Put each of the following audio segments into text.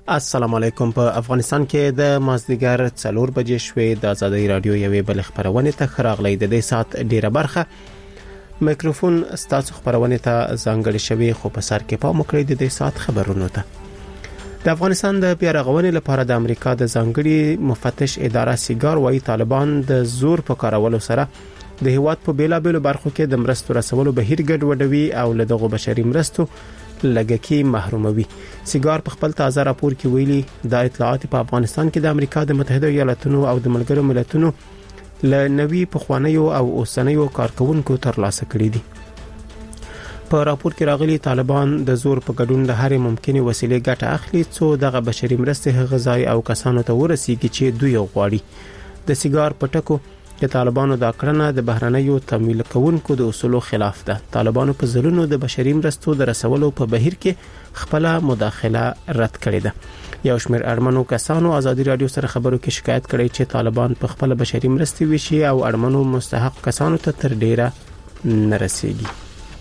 السلام علیکم. په افغانستان کې د مازدیګر 4 بجې شوې د آزادۍ رادیو یوې بل خبرونه ته خراغلی د دې سات ډیره برخه میکروفون ستاسو خبرونه ته ځانګړی شوی خو په سر کې پام وکړئ د دې سات خبرونو ته. د افغانستان د پیارغونې لپاره د امریکا د ځانګړي مفتش اداره سیګار وايي طالبان د زور په کارولو سره د هیواد په بیلابېلو برخو کې د مرستو رسولو بهیر ګډوډوي او له دغه بشري مرستو لګکی محروموي. سیګار په خپل تازه راپور کې ویلي د اطلاعات په افغانستان کې د امریکا د متحده ایالاتونو او د ملګرو ملتونو له نوي پخوانیو او اوسنیو کارکونکو ترلاسه کړي دي. په راپور کې راغلي طالبان د زور په ګډون د هرې ممکنه وسیلې ګټه اخلي څو دغه بشري مرستې غذای او کسانو ته ورسیږي چې دوی غواړي. د سیګار په ټکو چې طالبانو دا کړنه د بهرنیو تمویل کوونکو د اصولو خلاف ده. طالبانو په ځلونو د بشري مرستو د رسولو په بهیر کې خپل مداخله رد کړې ده. یو شمېر اړمنو کسانو آزادي رادیو سره خبرو کې شکایت کړی چې طالبان په خپل بشري مرستې ویشي او اړمنو مستحق کسانو ته تر ډیره نرسيږي.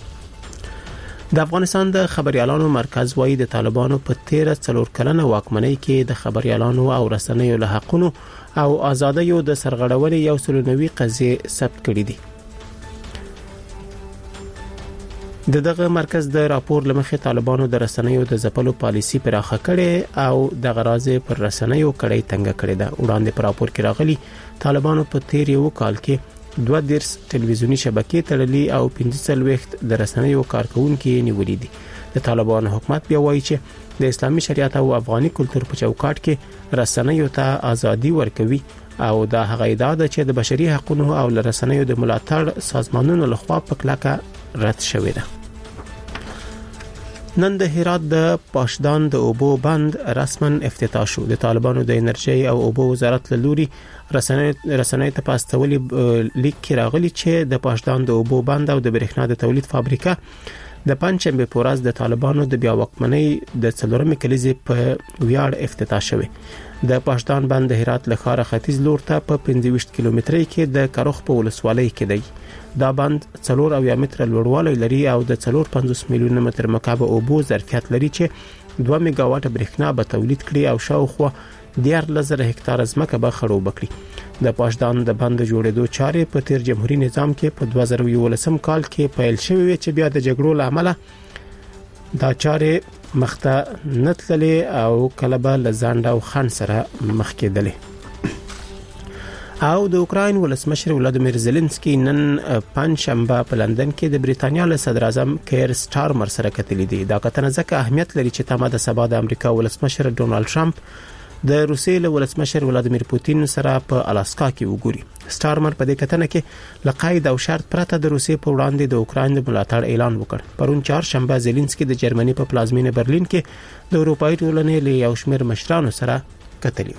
د افغانستان د خبريالانو مرکز وايي د طالبانو په 13 کلنه واکمنۍ کې د خبريالانو او رسنیو له حقونو او آزادیو د سرغړونې یو سلنوي قضیه ثبت کړې دي. دغه مرکز د راپور لمخې طالبانو د رسنیو د ځپلو پالیسي پراخه کړي او د غرازه پر رسنیو کړي تنګ کړي ده. وړاندې پر راپور کې راغلي طالبانو په 13 کال کې 2 ټلویزیونی شبکې تړلې او 15 د رسنیو کارکونکو نیولې دي. د طالبانو حکومت بیا وایي چې د اسلامي شریعت او افغاني کلچر په چوکاټ کې رسنیو ته ازادي ورکوي او دا هغه ادعا ده چې د بشري حقوقو او رسنیو د ملاتړ سازمانونو لخوا په کلکه رد شوې ده. نن د هرات د پاشدان د اوبو بند رسما افتتاح شو. د طالبانو د انرژي او اوبو وزارت له لوري رسنۍ ته پاستولي لیک کې راغلي چې د پاشدان د اوبو بند او د برېښنا د تولید فابریکه د پنځمبه پورز د طالبانو د بیا واکمنۍ د څلورمې کلیزې په ویاړ افتتاح شوه. د پاشدان بند د هرات له ښار ختیځ لور ته په 25 کیلومترۍ کې د کروخ په ولسوالۍ کې دی. دا بند 4 متره لوړوالی لري او د 450 میلیون متر مکعب اوبو ظرفیت لري چې 2 میگا واټ برېښنا به تولید کړي او شاوخوا 10,000 هکتار ځمکه به خړوب کړي. د پاشدان د بند جوړېدو چارې په تیر جمهوریت نظام کې په 2011 کال کې پیل شوې چې بیا د جګړو لامل دا چارې مخته نتللې او کله به لزاند او خان سره مخ کېدلې. او د اوکراین ولسمشر ولادیمیر زيلنسکي نن پنځشنبه په لندن کې د بریټانیا له صدر اعظم کیر سټارمر سره کتلې دي. دا کتنه ځکه اهمیت لري چې تمه د سبا د امریکا ولسمشر ډونالد ټرمپ د روسیې له ولسمشر ولادیمیر پوتین سره په الاسکا کې وګوري. سټارمر په دې کتنه کې لقاید او شرط پرته د روسیې په وړاندې د اوکراین د ملاتړ اعلان وکړ. پرون چهارشنبه زيلنسکي د جرمني په پلازمینه برلین کې د اروپאי ټولنې له یو شمېر مشرانو سره کتلی.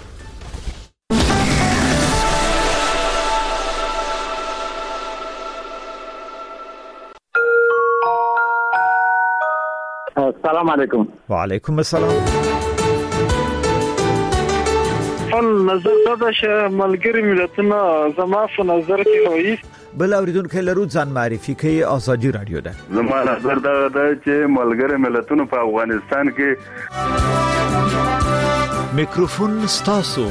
السلام علیکم. وعلیکم السلام. نظر دا چې ملګری ملتونه زما په نظر کې وایي بل اوریدونکو لرو ځان معرفي کوي. آزادي رادیو ده. زما نظر دا چې ملګری ملتونه په افغانستان کې میکروفون ستاسو.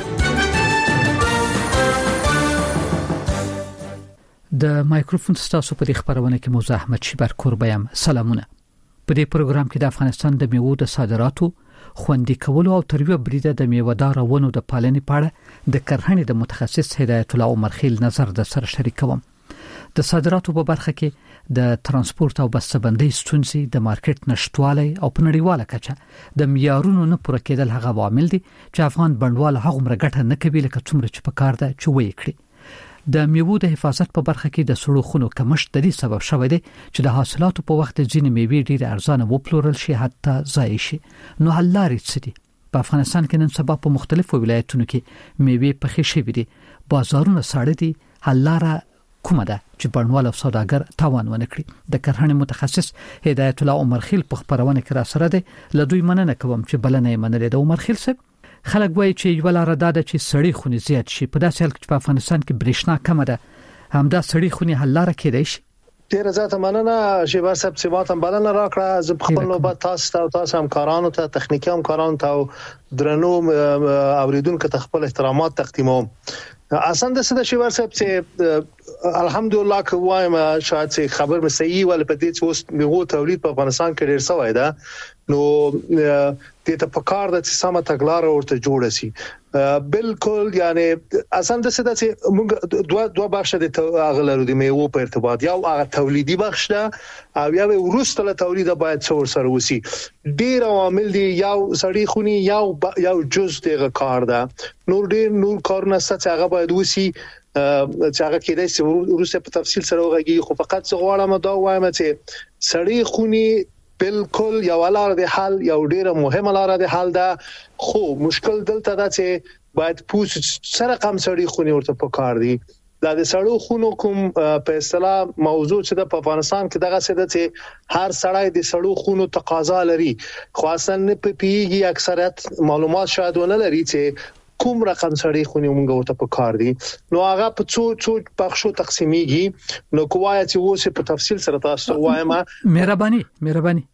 د مایکروفون ستاسو په خبرونه کې موضوع احمد شیبر کوربایم. سلامونه. په دې پروګرام کې د افغانستان د میوو د صادراتو خوندي کولو او ترویج بریده د میوه‌دار ونو د پالنې په اړه د کرهڼې د متخصص هدایت الله عمر خیل نظر د سره شریکوم. د صادراتو په برخه کې د ترانسپورت او بسته‌بندۍ ستونزې، د مارکیټ نشټوالی او په نړیواله کچه د معیارونو نه پوره کېدل هغه عوامل دي چې افغان بڼوال هغه مرګټه نه کوي لکه څومره چې په کار ده چې وایي کړی. د میوو د حفاظت په برخه کې د سړو خونو کمښت د دې سبب شوی دی چې د حاصلاتو په وخت ځینې میوې ډېر ارزانه وپلورل شي حتی ضایع شي. نو حل لارې څه دي؟ په افغانستان کې نن سبا په مختلفو ولایتونو کې میوې پخې شوې دي، بازارونه ساړه دي. حل لاره کومه ده چې بڼوال او سوداګر تاوان ونه کړي؟ د کرهڼې متخصص هدایت الله عمر خیل په خبرونه کې را سره دی. له دوی مننه کوم چې بلنه یې منلې ده. عمر خیل صاحب، خلک وایي چې یو لاره دا ده چې سړی خونې زیات شي. په داسې حال کې چې په افغانستان کې برېښنا کمه ده، همدا سړی خونې حل لاره کېدای شي. ډیر زیاته مننه شیبر صاحب چې ماته بلنه راکړه. زه خپل نوبت تاسو همکارانو ته تخنیکی همکارانو ته درنو اوریدونکو ته خپل احترامات تقدیموم. اصلا د څه شیبر صاحب چې الحمدلله کوم شاید چې خبر مې صحیح ول په دې چې اوس میوه تولید په افغانستان کې ډیر سوی ده، نو د ته پکار د سمه تګلار ورته جوړ شي. بالکل یعنی اصلا د څه چې موږ دوه بخش د اغلرو د میوه په ارتباط، یو هغه تولیدي بخش ده او یو ورسته له تولید باید څور سره وسی. ډیر عوامل دي، یو سړی خونی یو جز دغه کار ده، نور کارونه ست هغه باید وسی چې هغه کېدای شي ورسته په تفصیل سره وغږی. خو فقط څه غواړم دا وایم چې سړی خونی بالکل یو لار د حل، یو ډیره مهمه لار د حل ده. خو مشکل دلته دا چې باید پوس سره کم سړی خونی ورته پکار دي. دا د سړو خونو کوم په اصطلاح موضوع چې د افغانستان کې دغه څه ده چې هر سړی د سړو خونو تقاضا لري، خو اصلا نه پیږي اکثریت معلومات شاید ونه لري چې کوم رقم سړی خونی موږ ورته پکار دي. نو هغه په څو بخشو تقسیمیږي. نو کومه چې اوس په تفصیل سره تاسو وایم. مهرباني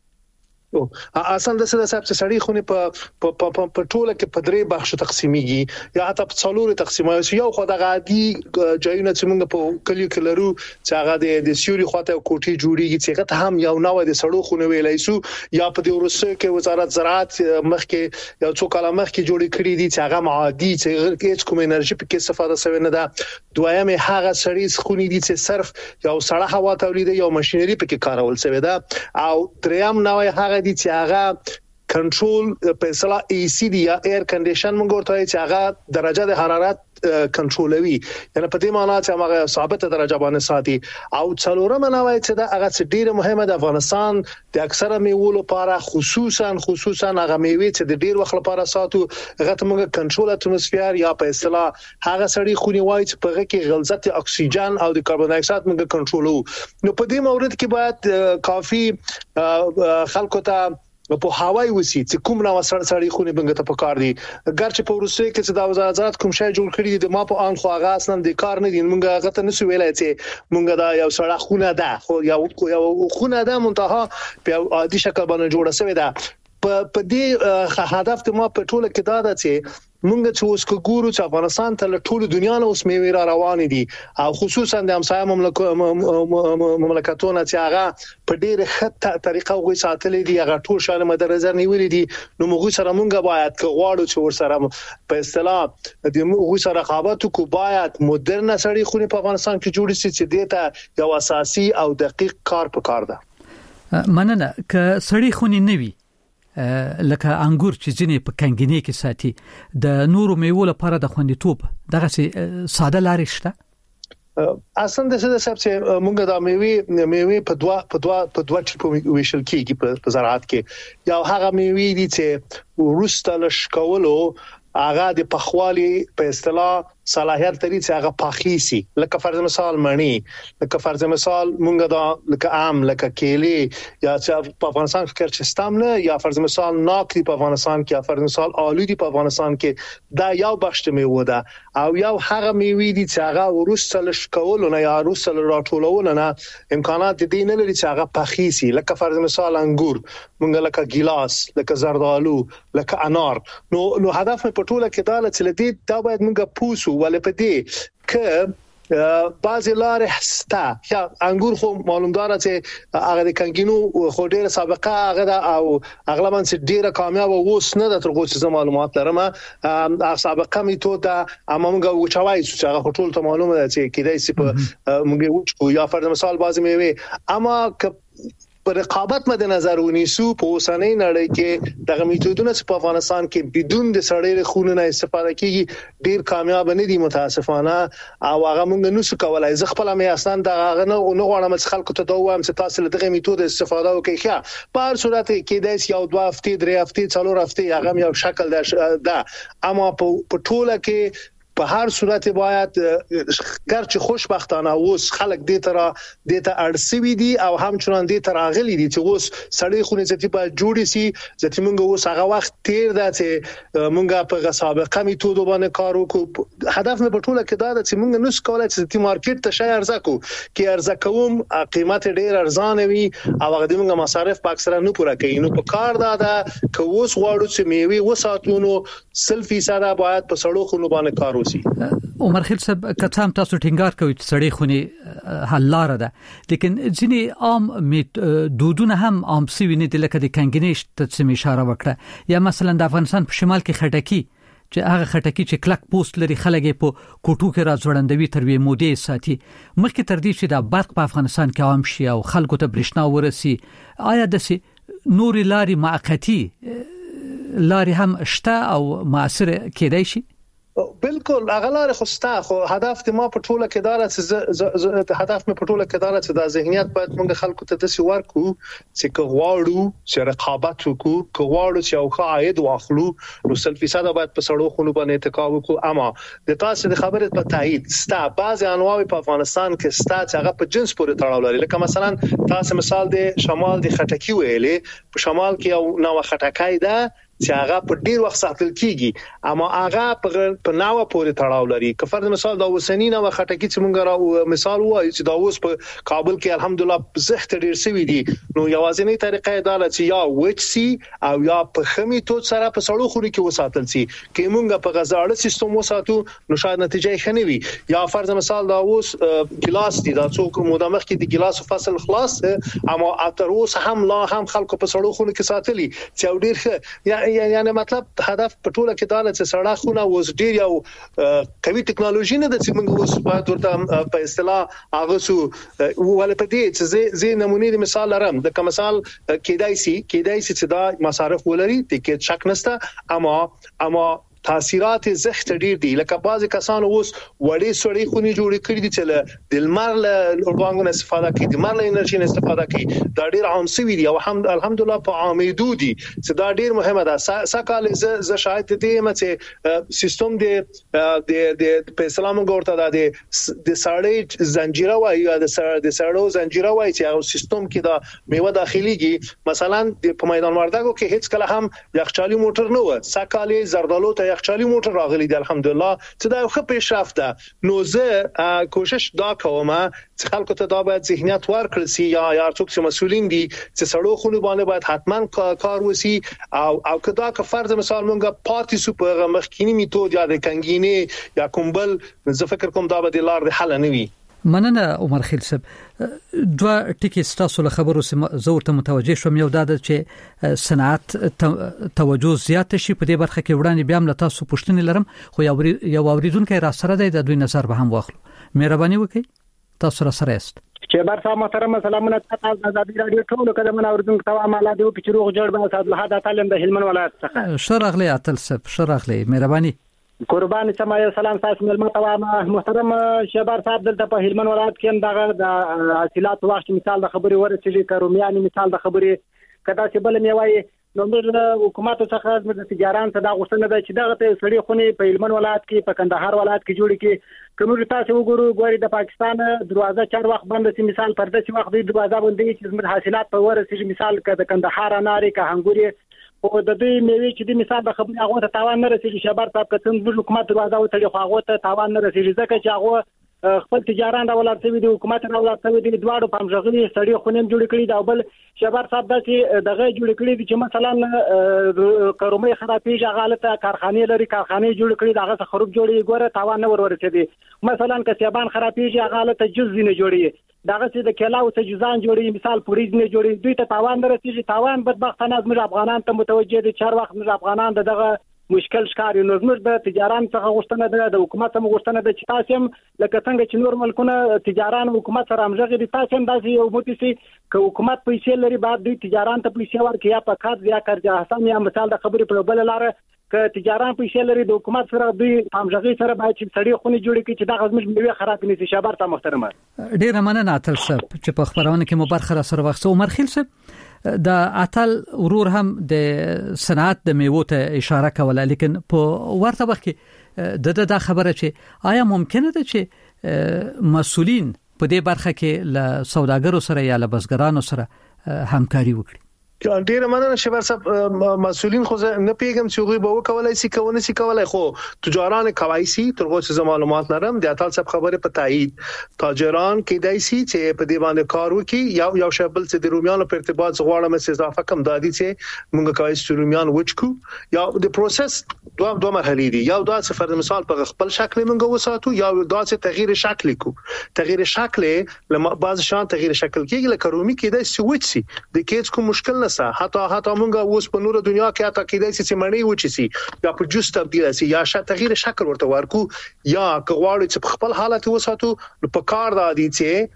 اصلا د څه سړی خونی په ټوله کې په درې بخش تقسیمیږي یا حتی په څلور تقسیمایي. یو خو د عادي ځایونه چې موږ په کلیو کې لرو چې هغه د سیوري خواته کوټي جوړیږي چې هغه هم یو نوې د سړو خونی ویلای سو، یا په د ورسره کې وزارت زراعت مخکې یو څو کاله مخکې جوړ کړی دي چې هغه عادي چې هیڅ کوم انرژي په کې استفاده شوی نه ده. دویمه هغه سړی خونی دي چې صرف یو سړه هوا تولید یو ماشينري په کې کارول شوی ده. او دریم نوې هغه دي چې هغه کنټرول په اصطلاح ای سی دی یا ایر کنډیشن موږ ورته چې هغه درجه د حرارت کنټرولوي، یعنی په دې معنی چې هغه ثابته درجه باندې ساتي. او څلورمه نوې چې دا هغه ډیره مهمه د افغانستان د اکثره میوو لپاره خصوصا هغه میوې چې د ډیر وخت لپاره ساتو، هغه ته موږ کنټرول اتموسفیر یا په اصطلاح هغه سړی خونی وای چې په هغه کې غلظت اکسیجن او د کاربن ډای اکساید موږ کنټرولو. نو په دې مورد کې باید کافي خلکو ته په هواي وسی چې کوم نو سړی خونی بنګ ته پکار دي. ګرچې په روسي کې چې د وزارت کوم شی جوړ کړی دي ما په ان خو هغه اصلا د کار نه دي، موږ هغه ته نسو ویلای چې موږ دا یو سړی خونه ده، خو یو خونه ده منتها په عادي شکل باندې جوړه شوی ده. په دې هدف ته ما په ټوله کې دا ده چې موږ چې اوس ګورو چې افغانستان ته ټول دنیا نه اوس میوې را روان دي، او خصوصا د همسایه مملکتونو چې هغه په ډېر ښه طریقه غوښ ساتلې دي، هغه ټول شان مد نظر نیولې دي. نو موږ سره موږ باید غواړو چې ورسره په اصطلاح د موږ سره رقابت کو، باید مدرن سړی خونی په افغانستان کې جوړ شي چې دته یو اساسي او دقیق کار پکار ده. مننه. ک سړی خونی نوي لکه انګور چې ځینې په کنګینې کې ساتي، د نورو میوو لپاره د خوندیتوب دغه ساده لارې شته. اصلا د څه چې موږ د میوې په دوه ټیپو ویشل کیږي په زراعت کې. یو هغه میوې دي چې ورسته لشکولو هغه د پخوالي په اصطلاح صلاحیت لري چې هغه پاخیسي، لکه فرض مثال مڼی، لکه فرض مثال مونږ دا لکه ام، لکه کیلي، یا چې په افغانستان کې چې ستامله، یا فرض مثال ناک دی په افغانستان کې، یا فرض مثال آلو دی په افغانستان کې. دا یو بخش میوه ده. او یو هغه میوې دي چې هغه ورسته لشکول نه یا ورسته راټولول نه امکانات دي نه لري چې هغه پاخیسي، لکه فرض مثال انګور، مونږ لکه ګیلاس، لکه زردالو، لکه انار. نو هدف په ټوله کې دا چې لدی دا باید مونږ پوسو ولې پدې ک بعضی لارې هستا. یا انګور خو معلومدار چې هغه د کنګینو خو ډیره سابقه هغه او اغلبا چې ډیره کامیاب ووس نه د ترغو چې معلومات لرم. سابقه میتود اما موږ وچوي چې هغه ټول ته معلومه ده چې کیدای شي په موږ وچو یا فرض مثال بعضی میوه اما پر رقابت مد نظر ونیسو په اوسنۍ نړۍ کې دغه میتودونه چې په افغانستان کې بدون د سړی خون نه استفاده کیږي ډیر کامیاب نه دي متاسفانه. او هغه موږ نو څه کولای ز خپل مې اصلا دغه نه غواړم چې خلکو ته دا وایم چې تاسو له دغه میتود استفاده وکړئ. په هر صورت کې داس یو 2 هفته 3 هفته 4 هفته هغه یو شکل ده، اما په ټوله کې په هر صورت باید ګرچه خوشبختانه اوس خلک دې ته اړسوي دي او همچنان دې ته راغلي دي چې اوس سړی خونې ځتی په جوړی سي ځکه موږ اوس هغه وخت تیر ده چې موږ په سابقه میتود باندې کار وکړو. هدف مې په ټوله کې دا ده چې موږ نو سکولای چې د مارکیټ ته شای ارزه کو کې ارزه کوم قیمت ډیر ارزانه وي او هغه د موږ مصارف په اکثره نه پوره کوي. نو په کار دا ده چې اوس غواړو چې میوه وساتونو 100% باید په سړو خونو باندې کار وشي. عمر خیل صاحب کتام تاسو ټینګار کوي چې سړی خوني حل لار ده لیکن ځینې عام دودونه هم عام سوي نه دي لکه د کنګنیش ته څه اشاره وکړه یا مثلا د افغانستان په شمال کې خټکی چې هغه خټکی چې کلک پوسټ لري خلک په کوټو کې راځوړندوي تر وی مودې ساتي مخکې تر دې چې د برق په افغانستان کې عام شي او خلکو ته برېښنا ورسي آیا د نور لاري معقتی لاري هم شته او موثر کېدای شي؟ بالکل اغلار خوستا خو هدف ما په ټوله کې دار چې هدف مې په ټوله کې دار چې د ذهنیت باید موږ خلکو ته د سیوار کو چې کوواړو چې رقابت وکړو کوواړو چې او خاید واخلو نو 100% باید په سړو خونو باندې اتکا وکړو. اما د تاسو د خبرې په تایید ستا بعض انواع په افغانستان کې ستا چې هغه په جنس پورې تړاو لري لکه مثلا تاسو مثال د شمال د خټکی ویلې په شمال کې یو نو خټکای ده چې هغه په ډیر وخت ساتل کیږي اما هغه په ناوه پورې تړاو لري. که فرض مثال دا وسنی نو خټکی چې مونږ را مثال وایو چې دا اوس په کابل کې الحمدلله زخت ډیر سوي دي نو یوازینی طریقه دا ده چې یا وچ سي او یا په خمي تو سره په سړو خوري کې وساتل سي کې مونږ په غزاړه سیستم وساتو نو شاید نتیجه ښه نه وي. یا فرض مثال دا اوس ګلاس دي دا څوک مودامخ کې د ګلاس فصل خلاص اما اتر اوس هم لا هم خلکو په سړو خوري کې ساتلي چې ډیر ښه یعنی مطلب هدف په ټوله کې دا چې سړه خونه اوس ډیر یو قوي ټکنالوژي نه ده چې موږ اوس باید ورته په اصطلاح هغه سو ول په دې چې زه نمونه مثال لرم د کوم مثال کېدای سي چې دا مصارف ولري ټیکټ شک نشته اما تاثیرات زخت ډیر دي لکه بعضی کسان اوس وړي سړی خوني جوړ کړی دي چې د لمر له اوربانګونو استفاده کوي د لمر له انرژي استفاده کوي دا ډیر عام سوي دي او الحمدلله په عامېدو دي چې دا ډیر مهمه ده. سکهال ز شاید دې مته سیستم د په اسلام ګورته د سړی زنجیره وایي د سړو زنجیره وایي چې سیستم کې دا میوه داخليږي مثلا په میدان وردګو کې هیڅ کله هم یخچالي موټر نه و سکهال زردالو ته یخچالي موټر راغلي دی الحمدلله چې دا یو ښه پیشرفت ده. نو زه کوشش دا کوم چې خلکو ته دا باید ذهنیت ورکړل سي یا څوک چې مسؤلین دي چې سړو خونو باندې باید حتما کار وسی او کدا که فرض مثال مونږه پاتې سو په مخکینی میتود یا د کنګینه یا کومبل زه فکر کوم دا به د لار د حل نه وي. مننه عمر خیل صاحب دوه ټکی ستاسو له خبرو سره زورته متوجه شوم یو دا چې صنعت توجه زیات شي په دې برخه کې وړاندې بیا هم له تاسو پوښتنې لرم خو یو اوریدونکو را سره دی د دوی نظر به هم واخلو. مهرباني وکړئ تاسو را سره است چې بار صاحب محترم سلامونه تاسو د آزادي رادیو ټول کډه اوریدونکو ته عمله دی چې روغ جوړ به صاحب له تعلیم د هلمند ولایت څخه شرغلی اتل صاحب شرغلی مهرباني قربان سما سلام تاسو ملما ته محترم شبار صاحب دلته په هلمند ولایت کې دغه د حاصلات وخت مثال د خبري ورسېږي کرومیانی مثال د خبري کدا چې بل میوای نو موږ حکومت څخه د تجاران ته دا غوښتنه ده چې دغه سړي خوني په هلمند ولایت کې په کندهار ولایت کې جوړ کې کوم تاسو وګورو غوړي د پاکستان دروازه 4 وخت بند سي مثال پرده سي وخت د دروازه باندې چې زموږ حاصلات په ورسېږي مثال د کندهار اناري که هنګوري او د دې میوه چې د مثال د خبري هغه ته تاوان نه رسېږي شبر صاحب کتن د حکومت دروازه وتړي خو هغه ته تاوان نه رسېږي ځکه چې هغه خپل تجاران راولار شوی دی حکومت راولار شوی دی دواړو په مژغلي سړي خونیم جوړ کړی دا بل شبر صاحب د دغه جوړ کړی دی چې مثلا کرومي خرابېږي غالطه کارخانه لري کارخانه جوړ کړی دغه خراب جوړي ګوره تاوان نه ورورسېدي مثلا کسبان خرابېږي غالطه جز نه جوړي دغه چې د کلاو ته جزان جوړي مثال پوریز نه جوړي دوی ته تاوان درسېږي تاوان بدبختانه زموږ افغانان ته متوجه دي 4 وخت موږ افغانان دغه مشکل ښکاري نو زموږ د تجاران څخه غوښتنه ده د حکومت څخه غوښتنه ده چې تاسو هم لکه څنګه چې نور ملکونه تجاران حکومت سره همغږي دي تاسو هم داسې یو موتیسي ک حکومت پیسې لري بعد دوی تجاران ته پیسې ورکړي یا په کار یا کارجه حساب یا مثال د خبرې په بل لار ک تجاران پیسې لري د حکومت سره دوی همغږي سره باید چې سړي خوني جوړي کړي چې دا غزمش میوه خراب نه شي شابر ته محترمه ډیر مننه اتل صاحب چې په خبرونه کې مو برخه سره وخت عمر خیل صاحب د اتل ورور هم د صنعت د میوو ته اشاره کوله، لیکن په ورته وخت کې د خبره چې آیا ممکنه ده چې مسؤلین په دې برخه کې له سوداګرو سره یا له بزګرانو سره همکاري وکړي؟ ډیر مننه شبر صاحب. مسؤلین خو نه پیګم چې غوي به وکولای شي کونه شي کولای، خو تجاران کوي سي ترغه څه معلومات لرم د اتل صاحب خبره په تایید تاجران کې دای سي چې په دی باندې کار وکي یو شابل چې د رومیانو په ارتباط غواړم چې اضافه کم دادي چې موږ کوي چې رومیان وچکو یا د پروسس دوه مرحلې دي. یو دا چې فرض مثال په خپل شکل موږ وساتو، یا دا چې تغییر شکل کو تغییر شکل لما بعض شان تغییر شکل کېږي لکه رومي کې دای سي وچ سي د کېڅ کوم مشکل حتی مونږه اوس په نور دنیا کې حتی کېدای شي چې مړی وچی سي یا په جوس تبدیل شي یا تغییر شکل ورته ورکو، یا کغواړي چې خپل حالت وساتو په کار دادي چې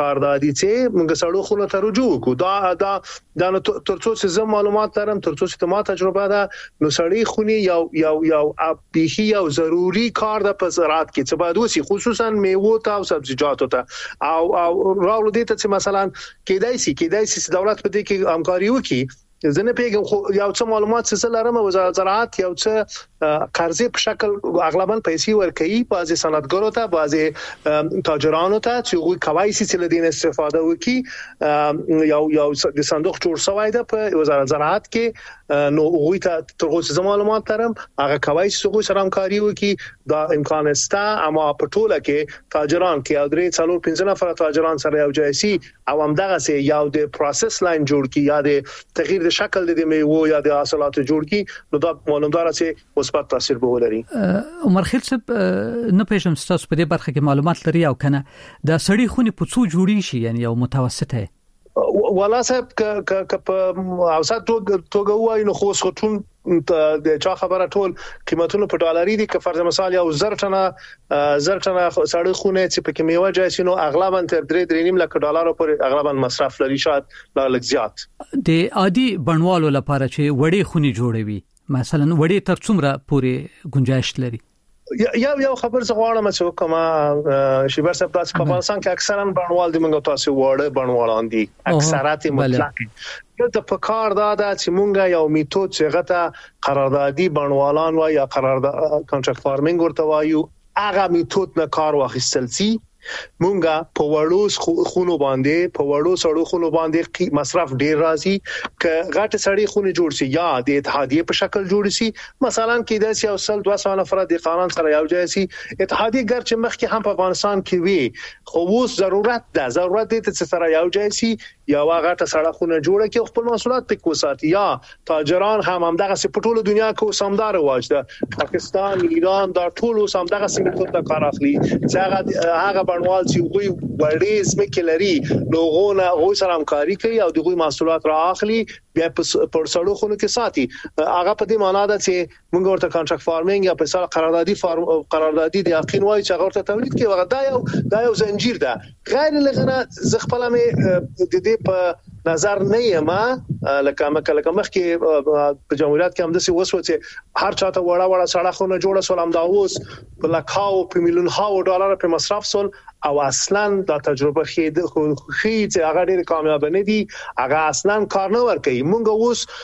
موږ سړو خونه ته رجوع کو. دا ترڅو چې زم معلومات لرم، ترڅو چې ما تجربه ده، نو سړی خوني یو ابيخي او ضروري کار د زراعت کې چې باید وسی، خصوصا میوه ته او سبزیجاتو ته او راوړل دي ته چې مثلا کېدای شي دولت په دې کې همکاري وکړي. زنه پیګم خو یو څه معلومات څه لرم، وزارت زراعت یو څه قرضې په شکل اغلبا پیسې ورکوي بعضي صنعتګرو ته، بعضي تاجرانو ته چې غوي کوي چې لدین استفاده وکړي. یو د صندوق جوړ شوی ده په وزارت زراعت کې، نو غوي ته ترغه څه معلومات لرم هغه کوي چې غوي سره همکاري وکړي. دا امکان شته، اما په ټوله کې تاجران کې او درې څلور 15 نفر تاجران سره یو ځای سي او همدغه سي یو د پروسس لاین جوړ کی یا د تغییر د شکل د میوه یا د حاصلاتو جوړ کی، نو دا معلومدار چې مثبت تاثیر به ولري. عمر خیل صاحب نه پېژم تاسو په دې برخه کې معلومات لري او کنه د سړی خوني په څو جوړی شي، یعنی یو متوسطه ولا صاحب ک په اوسط توګه وای نو خو ټول د چا خبره ټول قیمتونه په ډالري دي. که فرض مثال یو زر ټنه سړی خونه چې په کمیوه جایسینو اغلبا تر 3.5 لک ډالر پورې اغلبا مصرف لري، شاید لا لږ زیات. د عادي بڼوالو لپاره چې وړي خوني جوړوي مثلا وړي تر څومره پورې گنجائش لري؟ یو خبر زغواړم چې کومه شیبر صاحب تاسو په افغانستان کې اکثرا بڼوال دي، موږ تاسو وړه بڼوالان دي اکثریت مطلق. یو د پکار دا چې مونږه یو میتود چې غته قراردادي بڼوالان و یا قرارداد کانټراکټ فارمینګ ورته وایو، هغه میتود نه کار واخیستل سي. مونږه په وړو خونو باندې په وړو سړو خونو باندې مصرف ډیر راځي. ک غټ سړی خونه جوړ شي یا د اتحادیه په شکل جوړ شي، مثلا کې د سیاو سل 200 نفر د قانون سره یو ځای شي. اتحادیه ګر چې مخکې هم په افغانستان کې وي، خو اوس ضرورت دي چې سره یو ځای شي یا غټه سړه خونه جوړه کې خپل محصولات پکې وساتي. یا تاجران همدغه سپټول دنیا کې سمدار واجده، پاکستان، ایران دا ټول سمدغه سیمه ته کار اخلي چې هغه بڼوال چې وګړي وړې زمکه لري لوغونه غوي سره همکاري کوي او دغه محصولات را اخلي بیا په سړو خونو کې ساتي. هغه په دې معنی ده چې موږ ورته کانټراکټ فارمینګ یا په سره قراردادي د یقین وایي چې هغه ورته تولید کوي. هغه دا یو زنجیر ده. غیر لغنه زغپله مې د دې په نظر نه یم لکه مخکې په جمهوریت کې هم د څه وسو چې هر چاته وړه سړه خونه جوړه سول، هم دا اوس په لکاو په میلیون هاو ډالر په مصرف سول او اصلا دا تجربه خېد چې هغه ډېر کامیاب نه دي، هغه اصلا کار نه ور کوي. مونږ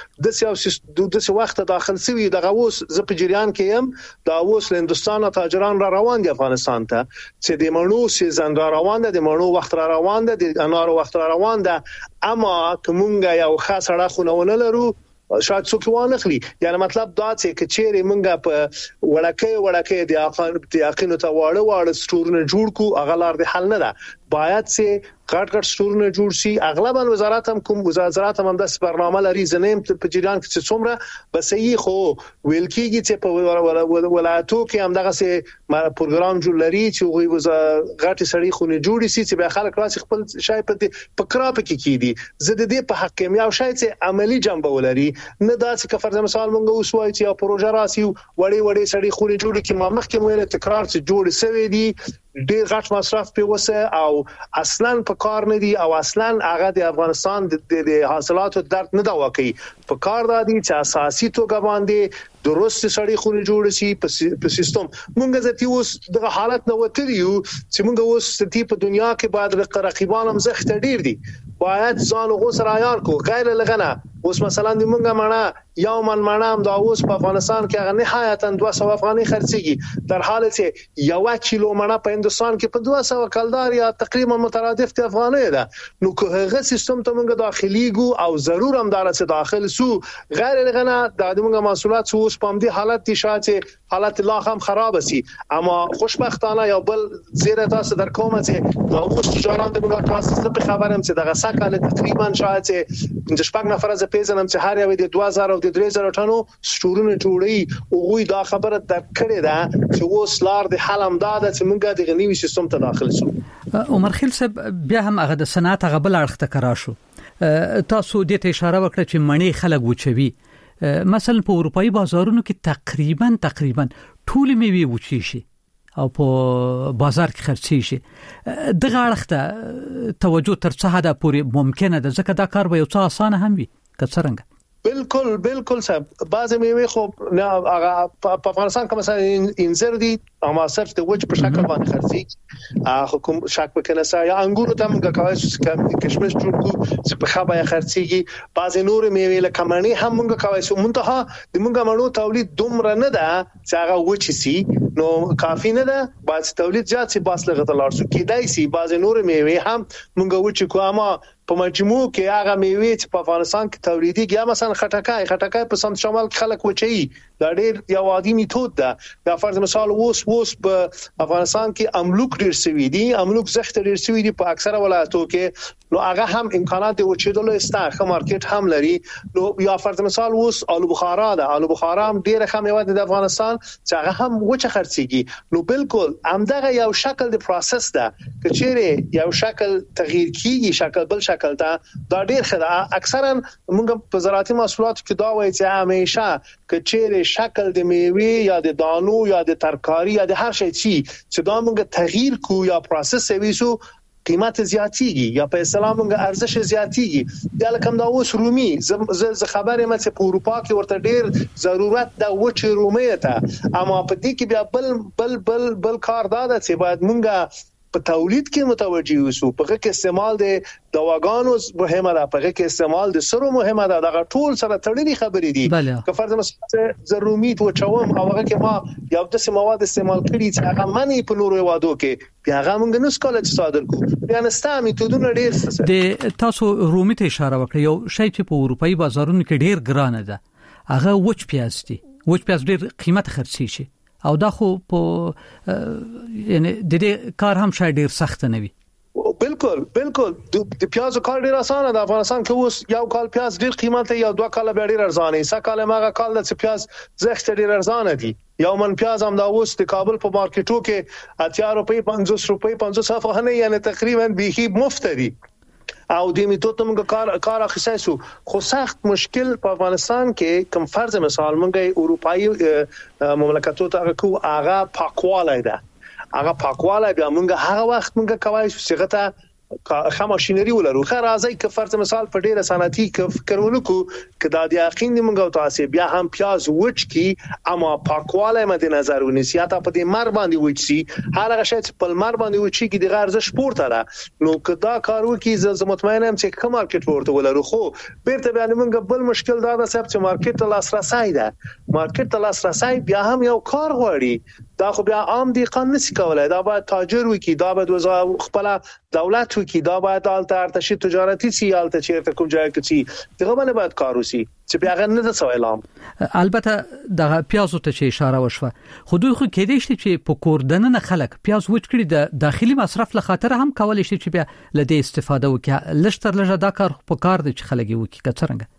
اوس د څه وخت داخل سوي دغه اوس ز په جریان کې يم دا اوس هندستان تاجران را روان دي افغانستان ته چې د مڼو سیزن را روان ده، د مڼو وخت را روان ده، د انارو وخت را روان ده. اما کومه یو خاصه راخونه لرو شاید څوک وانخلي. یعنی مطلب دا چې کچېره مونږه په وړکه د یقین ته واړه سټورونه جوړ کو، اغلار د حل نه ده. باید چې غټ سټورونه جوړ شي. اغلبا وزارت هم د برنامه لري زنیم په جریان کې څومره بسې خو ویل کېږي چې په ولایتو کې هم دغه سه پروګرام جوړ لري چې غوي غټ سړی خونه جوړ شي چې به خلک راسي خپل شای په کراپ کې کیدي. زه د دې په حق کې یو شای چې عملی جنبه ولري، نه دا چې فرض مثال مونږ اوس وایي چې پروژه راسي وړي سړی خونه جوړ کی ما مخکې مې تکرار چې جوړ سوي دي ډیر غټ مصرف په وسه او اصلا په کار نه دي او اصلا هغه د افغانستان د حاصلاتو درد نه دا واقعي په کار دادي چې اساسي توګه باندې درست سړی خونه جوړ شي په سیستم. مونږ ځتي اوس د حالت نو وتریو چې مونږ اوس ستې په دنیا کې بعد رقیبان هم زخت ډیر دي. باید ځان او سره عیار کو غیر لغنه. اوس مثلا د مونږه مانا یو من مانا هم دا اوس په افغانستان کې هغه نهایتا 200 افغاني خرڅيږي، در حال چې یو کیلو مانا په هندستان کې په 200 کلدار یا تقریبا مترادف ته افغاني ده. نو که هغه سیستم ته مونږه داخليګو او ضرور هم دار څخه داخل سو غیر لغنه د مونږه محصولات اوس په دې حالت دي شاته حالت لا هم خراب سي. اما خوشبختانه یا بل زیره تاسو در کومه چې نو اوس تجارت د مونږه تاسو په خبرم چې دغه سکه تقریبا شاته د شپږ نفر از پیژنم چې هر یو د 2000 او د 3000 ټنو سټورونه جوړي او غوي دا خبره د کړې ده چې اوس لار د حلم داده چې موږ د غنیوي سیستم ته داخل شو. عمر خیل صاحب بیا هم هغه د صنعت غبل اړخ ته کرا شو. تاسو د ته اشاره وکړه چې مڼې خلک وچوي. مثلا په اروپאי بازارونو کې تقریبا ټول میوه وچی شي او په بازار کې خرڅي شي. دغه اړخ ته توجه تر څه حد پورې ممکنه ده ځکه دا کار به یو څه اسانه هم وي که څنګه؟ بالکل صاحب بعض میوه خو هغه په افغانستان کې مثلا انځر دي اما صرف د وچ په شکل باندې خرڅي حکومت شک وکنه یا انګور ته موږ کوي کشمش جوړ کو چې په خبره خرڅيږي. بعض نور میوه لکه مڼې هم موږ کوي منتها د موږ مڼو تولید دومره نه ده چې هغه وچ سي نو کافي نه ده. بعض تولید زیات سي باس لغه تلار سو کېدای سي بعض نور میوه هم موږ وچ کو اما په مجموع کې هغه میوه چې په افغانستان کې تولیدي یا مثلا خټکای په سمت شمال کې خلک وچي دا ډېر یو عادي میتود ده. دا فرض مثال اوس په افغانستان کې املوک ډېر سوي دي، املوک زخت ډېر سوي دي په اکثره ولایتو کې. نو هغه هم امکانات د وچېدلو استاخه مارکیټ هم لري. نو یا فرض مثال اوس آلو بخارا ده، آلو بخارا هم ډېر ښه میوه ده د افغانستان چې هغه هم وچه خرڅيږي. نو بالکل همدغه یو شکل د پروسس ده چې چیرې یو شکل تغییر کیږي شکل بل شکل دا ډېر ښه ده. اکثرا موږ په زراعتي محصولاتو کې دا وایي چې همیشه کچېره شکل د میوه یا د دانو یا د ترکاری یا د هر شي چې دا موږ تغییر کو یا پروسس ویسو قیمت زیاتیږي یا په اسلام موږ ارزش زیاتیږي. دا لکه دا اوس رومي ز خبره مې چې په اروپا کې ورته ډېر ضرورت د وچ رومي ته اما په دې کې بیا بل کار دا چې باید موږ په تولید کې متوجي اوسو. په کې استعمال د دواګانو مهمه ده، په کې استعمال د سرو مهمه ده. دا ټول سره تړلي خبرې دي. که فرض مثلا ضروري تو چوم او هغه کې ما یو د مواد استعمال کړي چې هغه منی په نورو وادو کې بیا هغه موږ نس کولای چې صادر کو. بیا نستا میتودونه ډېر د تاسو رومي ته اشاره وکړه. یو شی چې په اروپאי بازارونو کې ډېر ګران ده هغه وچ پیاز دي. وچ پیاز ډېر قیمت خرڅي شي او دا خو په یعنی د دې کار هم شاید ډیر سخت نه وي. بالکل د پیازو کار ډیر اسانه ده. افغانستان کې اوس یو کال پیاز ډیر قیمت یا 2 کال به ډیر ارزانه. سکه ماغه کال د پیاز زخت ډیر ارزانه دي. یو من پیاز هم دا اوس د کابل په مارکیټو کې 80 روپۍ 50 روپۍ 50 افغانۍ یعنی تقریبا به مفت دي. او د میتود موږ کار اخیسو. خو سخت مشکل په افغانستان کې کوم فرض مثال موږ اروپאי مملکتو ته کو هغه پاکواله ده. هغه پاکواله بیا موږ هغه وخت موږ کوي چې غته خاماشینری ولرو. خیر راځي که فرض مثال په ډیره صنعتي فکر ونکو کدا د یقین دی موږ تاسو بیا هم پیاز وچ کی اما پاکواله مد نظر ونیسي یا په دې مر باندې وچ سي هغه شی چې په مر باندې وچ کی د ارزش پورته ده. نو کدا کارو کی ز مطمئنم چې کوم مارکیټ ورته ولرو. خو بیرته بیا موږ بل مشکل دا ده چې مارکیټ ته لاسرسي ده. مارکیټ ته لاسرسي بیا هم یو کار غواړي. دا خو بیا عام دی قانون نشي کولای. دا باید تاجر وکي، دا باید وزارت خپل دولت وکي، دا باید ارتشي تجارتي سي الته چیرته کوم ځای کې سي دغه باندې باید کار وسی چې بیا غن نه څه اعلان. البته د پیازو ته اشاره وشوه. خو دوی خو کېدې شي چې په کوردنه خلک پیاز وچ کړي د داخلي مصرف لخاطر هم کولای شي چې بیا لدې استفاده وکړي. لشتر لږه دا کار په کار دي چې خلک وکړي کڅرنګ.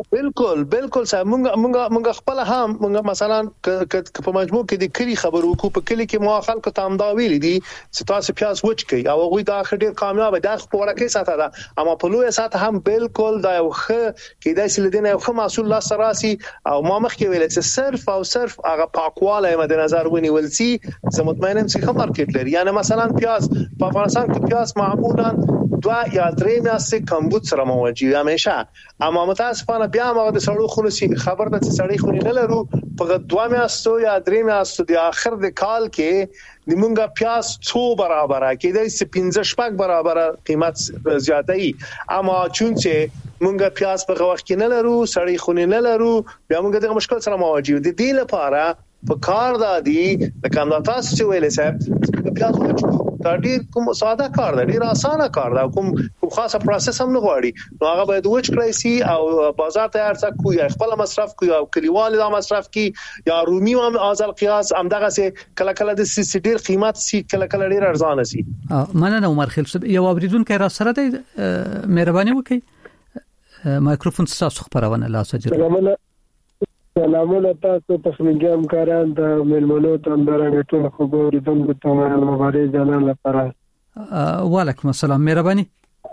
بالکل صاحب مونږ خپل هم مونږ مثلا په مجموع کې د کلی خبرو کو په کلی کې مو خلکو ته امدا ویل دي چې تاسو پیاز وچ کړئ او غوي دا ډېر کامیاب ده. خو ورکه ساته ده اما په لوی ساته هم بالکل دا یو کې د سلیدنه یو محصول لا سراسي او ما مخکې ویل چې صرف هغه پاکواله مد نظر ونیول سي زه مطمئنم چې خبر کېټ لري. یعنی مثلا پیاز په افغانستان کې پیاز معمولا 2 یا 3 میاشتې کمبود سره موجود همیشه. اما متاسفانه بیا موږ د سړو خونسي خبر ده چې سړی خونی نه لرو په 2 میاشتو یا 3 میاشتو د اخر د کال کې د مونږه پیاس 2 برابر کېدای شي 15 برابر قیمت زیاتای اما چون چې مونږه پیاس په وخت کې نه لرو سړی خونی نه لرو بیا مونږ د مشکل سره مواجه یو د دې لپاره په کار دادي د کانداتاس چې ویل صاحب پیاس دا ډیر کوم ساده کار دی ډیر اسانه کار دی کوم خاصه پروسس هم نه غواړي نو هغه باید وچ کړی سي او بازار ته ارڅ کوی خپل مصرف کوي او کلیوال دا مصرف کوي یا رومي هم ازل قیاس همدغه سي کله کله د ډیر قیمت سي کله کله ډیر ارزانه سي مننه عمر خیل صاحب یو اوریدونکو را سره دی مهرباني وکړئ مایکروفون تاسو خبرونه لا سجل سلامونه تاسو تخنیکي کاران د ملمنو تندرنګ ټول خبرې دغه ته مبارک جنان لپاره وعلیکم السلام مهرباني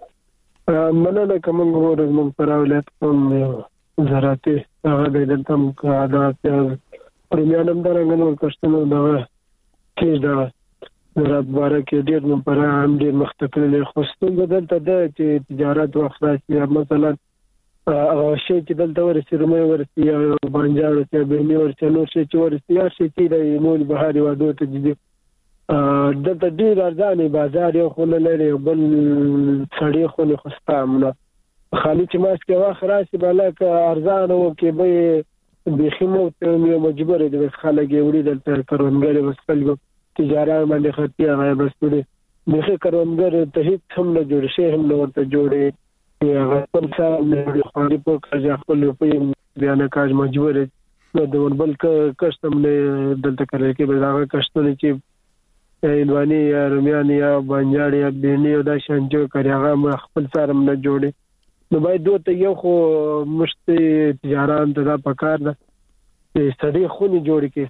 مننه کوم ورځ مون پر اولاد کوم زراعتي هغه د دلته عادت پرمیانم درنګ نو کښتنو دغه کیږي دا زراعت باره کې ډیر نو پر هم ډیر مختلف خوستون بدلته د تجارت او اخراج مثلا هغه شی چې دلته ورسې رومي ورسې یا بانجاړو ته به ورسې نو شي چې ورسې یا شي چې د مول بهاري وادو ته دي دلته ډیر ارزانه بازار یو خل لري بل سړی خو نه خستامنه خالي چې ماس کې واخ راشي بالاک ارزانه او کې به بخمو ته مجبور دي بس خلګي وړي دلته کارونګر وسلګو تجارت باندې خرتي هغه بس دې دغه کارونګر ته هیڅ هم نه جوړ شي هم نه ورته جوړي یا خپل څه نه خوري په کار خپل په بیان کاج مجبور نو د وربل کسٹم نه دلته کوي کې به هغه کسٹونه چې انواني یا رومیان یا بانجاړ یا بینی او دا شانجو کوي هغه خپل سره نه جوړي نو باید دوی یو خو مشت تجارت ته په کار ده سړي خوني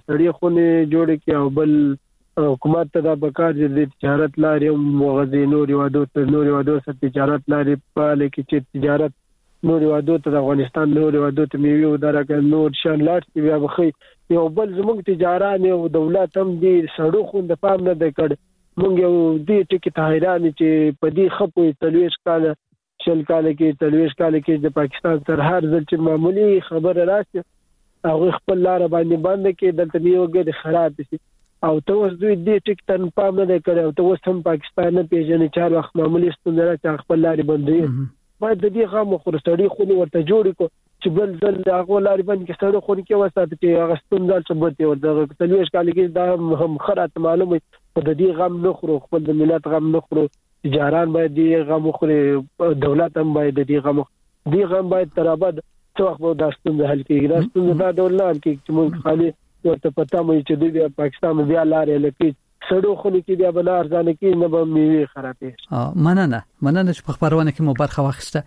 جوړي کې او بل حکومت ته د بکار د تجارت لارې مغزي نور وادو سره تجارت لارې په لکه چې تجارت نور وادو ته د افغانستان نور وادو ته میوه درکه نور شان لاټ بیا بخي یو بل زموږ تجارت او دولت هم دې سړو خو د پام نه د کړ مونږ یو دې ټکی ته حیران چې په دې خپوي تلويش کاله شل کاله کې د پاکستان تر هر ځل چې معمولی خبر راشي هغه خپل لار باندې کې دلته نیوګه خراب شي او ته اوس دوی دې ټیک تن پام نه کړو او ته اوس هم پاکستان نه پیژنې چار وخت معمولی ستونه چې خپل لارې بندوي باید د دې غو خورستړي خو ورته جوړ کو چې بل ځل هغه لارې باندې کې سره خو کې وسات چې هغه ستونه ثبت ورته تلويش کال کې دا هم خرات معلومه په دې غم نه خورو خپل د ملت غم نه خورو تجاران باید دې غم خوري دولت هم باید دې غم باید ترابد څو وخت به دا ستونه حل کېږي دا ستونه دا دولت کې چې موږ خالي ورته پتا مې چې دوی پاکستان بیا لارې لکه سړو خو کې بیا بل ارزانه کې نه به میوه خرابې مننه چې په خبرونه کې مو برخه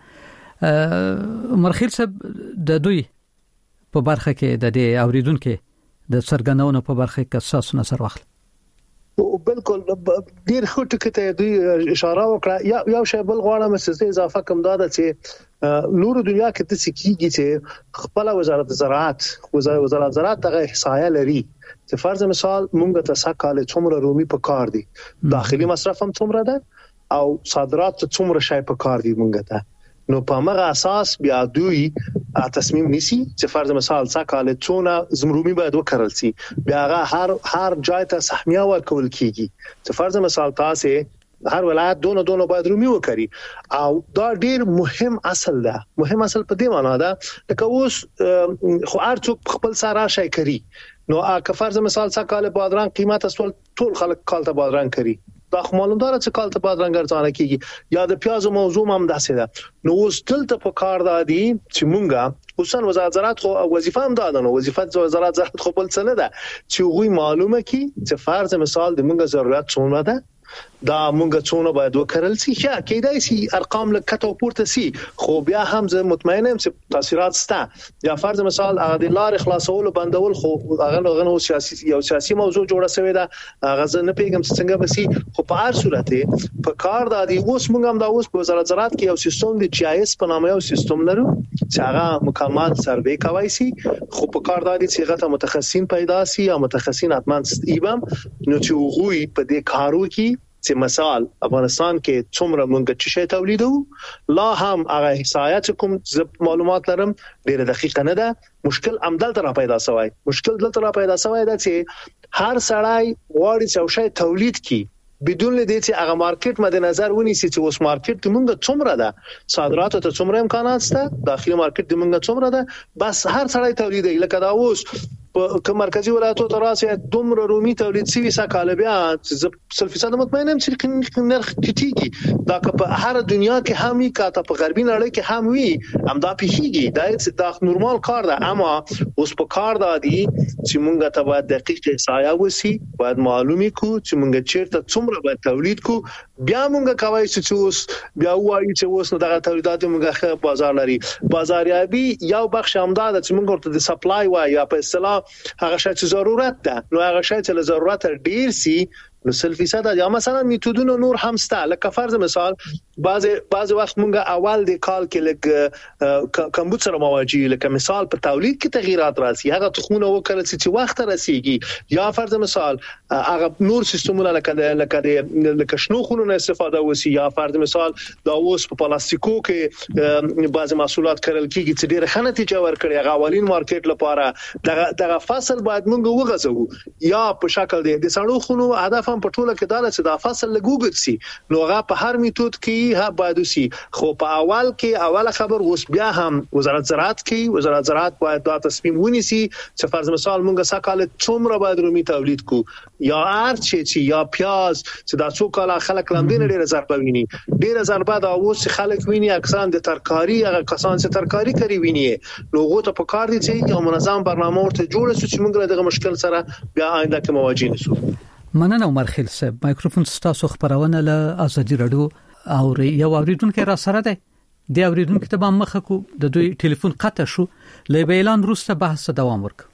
واخیسته مرخیل صاحب د دوی په برخه کې د دې اوریدونکو د سرګناونو په برخه کې اساس نظر واخل بالکل ډیر خو ټکته دوی اشاره وکړه یو شی بل غواړم چې اضافه کوم دا چې نور دنیا کې د سکیږي چې خپل وزارت زراعت دغه احصایه لري چې فرض مثال مونږ ته سکاله څومره رومي په کار دي داخلي مصرف هم څومره ده او صادرات څومره شای په کار دي مونږ ته نو په هغه اساس بیا دوی تصمیم نیسي چې فرض مثال سکاله څونه زمرومي باید وکړل سي بیا هر ځای ته سهمیه ورکول کیږي چې فرض مثال تاسو هر ولایت دونه باید رومي وکړي او دا ډیر مهم اصل په دې معنی ده لکه اوس خو ارڅوک خپل سره شای کوي نو که فرض مثال سکاله بادرنګ قیمت اصل ټول خلک کال ته بادرنګ کوي دا معلومدار چې کال ته بادرنګ ارزانه کیږي یا د پیاز موضوع هم داسې ده نو اوس دلته په کار دادي چې مونږه خصوصا وزارت زراعت خو وظیفه هم ده نو وظیفه وزارت زراعت خو بل څه نه ده چې غوي معلومه کی چې فرض مثال د مونږه ضرورت څونه ده دا مونږ څونه باید وکړل شي چې کېدای شي ارقام لکه پورته سي خو بیا هم زه مطمئن یم چې تاثیرات شته یا فرض مثال هغه د لار خلاصول بندول خو هغه سیاسي موضوع جوړه شوې ده هغه زه نه پیګم څنګه بسي خو په هر صورت په کار د اوس مونږ هم د اوس په وزارت زراعت کې یو سیستم دی چې اس په نامه یو سیستم لرو چې هغه مکمل سروې کوي سي خو په کار د دې چې غته متخصصین پیدا سي یا متخصصین اتمن ایبم نو چې وګوي په دې کارو کې چې مثال افغانستان کې څومره مونږ چې شی تولیدو لا هم هغه احصایات کوم معلومات لرم ډېر دقیق نه ده. مشکل عمدل تر پیدا شوی دا چې هر سړی غواړي چې شی تولید کړي بدون لدې چې هغه مارکیټ مد نظر ونیسي چې اوس مارکیټ موږ څومره ده، صادرات ته څومره امکانات شته، داخلي مارکیټ موږ څومره ده، بس هر سړی تولید لکه دا اوس په مرکزی ولایتو تراسه دومره رومي تولید سوي سکاله بیا 100% مطمئنم چې نرخ ټیټیږي. دا په هر دنیا کې همي کاته په غربي نړۍ کې هم وي هم دا پیږي، دا نورمال کار ده. اما اوس په کار ده دي چې موږ ته باید دقیق احصایه وسی، باید معلومي کو چې موږ چیرته څومره باید تولید کو، بیا موږ کوي چې اوس بیا وایي چې اوس دغه تولیدات موږ بازار لري. بازاریابي یو بخش همدار چې موږ ورته د سپلای وایي یا په اصطلاح هغه شی چې ضرورت ده، نو هغه شی چې له ضرورت ډیر سي نو 100% یا مثلا میتودونه نور هم سته. لکه فرض مثال بعض وخت مونږه اول د کال کې لګ کمبود سره مواجهه، لکه مثال په تولید کې تغیرات راځي، هغه تخمونه وکړل چې وخت رسیږي، یا فرض مثال هغه نور سیستمونه لکه شنو خونونه استفاده وسی، یا فرض مثال دا اوس په پلاستیکو کې بعض محصولات کړل کیږي چې ډیره ښه نتیجه ورکړي، هغه اولین مارکیټ لپاره دغه فصل باید مونږ وغځو، یا په شکل د سړو خونو هدف په ټوله کې دا چې دا فصل لګوګت سي، نو هغه په هر میتود کې ها باید سي. خو په اول کې اوله خبر اوس بیا هم وزارت زراعت باید دا تصمیم ونیسي چې فرض مثال مونږه سکاله څومره باید رومي تولید کو، یا ارچ یا پیاز چې دا څو کاله خلک لاندې ډیره ضربه ویني، ډیره ضربه دا اوس خلک ویني اکثر د ترکاری هغه کسان چې ترکاری کوي ویني، نو غو ته په کار دي چې یو منظم برنامه ورته جوړ شي چې موږ دغه مشکل سره بیا آینده کې مواجه نشو. مننه عمر خیل صاحب. مایکروفون ستاسو خبرونه له ازادي رادیو او یو اوریدونکو را سره ده. د اوریدونکو ته به مخه کو د دوی ټلیفون قطع شو، له اعلان وروسته بحث دوام ورک.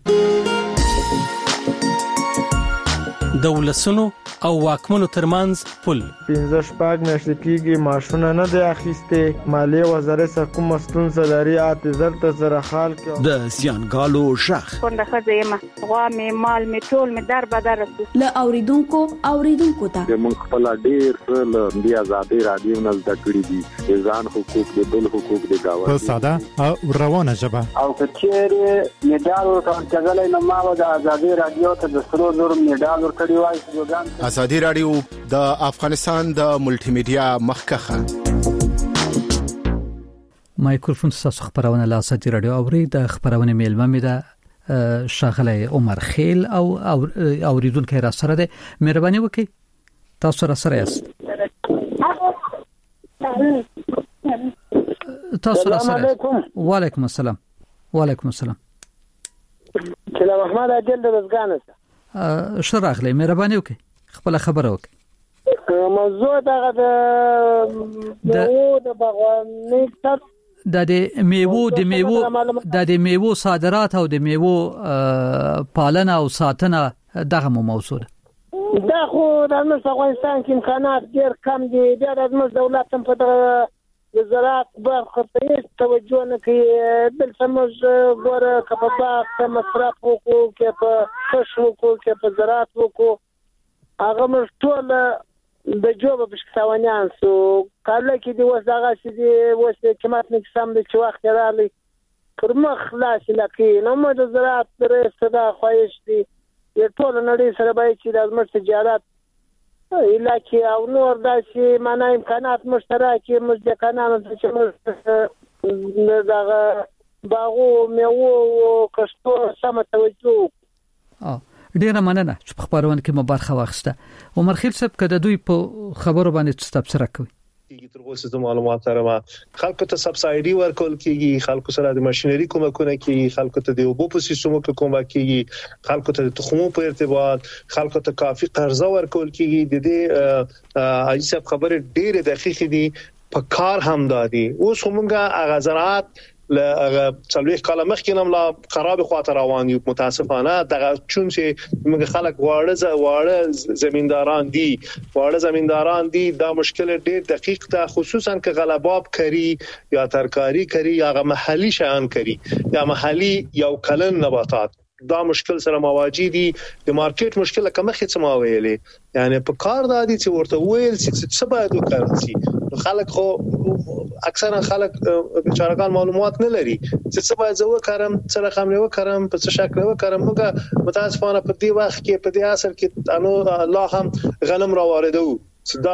دولسونو او واکمنو ترمنځ پل 15 میاشتې کېږي ماشونه نه دی اخیسته، مالیه وزارت کوم ستونزه لري اعتذار ته سره حال کې د سیانګالو شخ څنګه خزیمه غوا می مال می ټول می در بدر له اوریدونکو ته موږ خپل ډیر له بیا آزادي رادیو نه زده کړی دي، ځان حقوق دي بل حقوق دي گاوه په ساده او روانه ژبه او کچېره میډال ورته ځګلې نو ما د آزادي رادیو ته د سرو زر میډال ورکړی وای. آزادي رادیو د افغانستان د ملټي میډیا مخکخه. مایکروفون تاسو خبرونه له آزادي رادیو اوري. د خبرونه میلمه مې ده شاغله عمر خیل او اوریدونکو را سره ده. مهرباني وکړئ تاسو را سره یاست. تاسو را سره. وعلیکم السلام. سلام احمد اجل د افغانستان شراغله. مهرباني وکړئ خپل خبره وکړئ. موضوع دغه د باغوانۍ د میوو صادرات او د میوو پالنه او ساتنه دغه موضوع ده. دا خو د افغانستان کې امکانات ډېر کم دي، بیا د دولت هم په دغه زراعت برخه ته توجه نه کوي. دلته موږ ګوره که په باغ کې مصرف وکړو، که په کښت وکړو، که په زراعت وکړو، هغه موږ ټول د جوبه پښتاوانیان سو. کله کې دی اوس دغه چې دی اوس قیمت نه سم د چې وخت راغلی پر مخ خلاص لکه نو موږ د زراعت درې صدا خواهش دي ټول نړۍ سره باید چې د زموږ تجارت علاقه او نور داسې معنا امکانات مشترکې مزدکنانو چې موږ دغه باغو میوو او کښتو سم توجه. ډیره مننه چې په خبرونه کې مو برخه واخیسته. عمر خیل صاحب کده دوی په خبرو باندې تبصره کوي. تر اوسه د معلومات سره ما خلکو ته سبسایډي ورکول کیږي، خلکو سره د ماشينري کومکونه کیږي، خلکو ته د اوبو په سیستمو کې کومک کیږي، خلکو ته د تخمو په ارتباط، خلکو ته کافي قرضه ورکول کیږي. د دې حاجی صاحب خبره ډیره دقیق دي، په کار هم دادي. اوس همغه غزرات له څلوي کاله مخکې نم لا خراب خاطر روان یو متاسفانه دغه چون چې موږ خلک واړه زمینداران دي دا مشکل ډېر دقیق ده، خصوصا که غلباب کری یا ترکاری کری یا محلي شیان کری یا محلي یو کلن نباتات دا مشکل سره مواجه دي د مارکیټ مشکل کومه څه ما ویلې یعنی په کار د دي چې ورته ویل چې باید وکړي خلک خو اکثرا خلک بیچارهګان معلومات نه لري چې باید زه وکړم څه رقم وکړم په څه شکل وکړم موږ متاسفانه په دې وخت کې په دې اثر کې انو الله هم غنم را واردو دا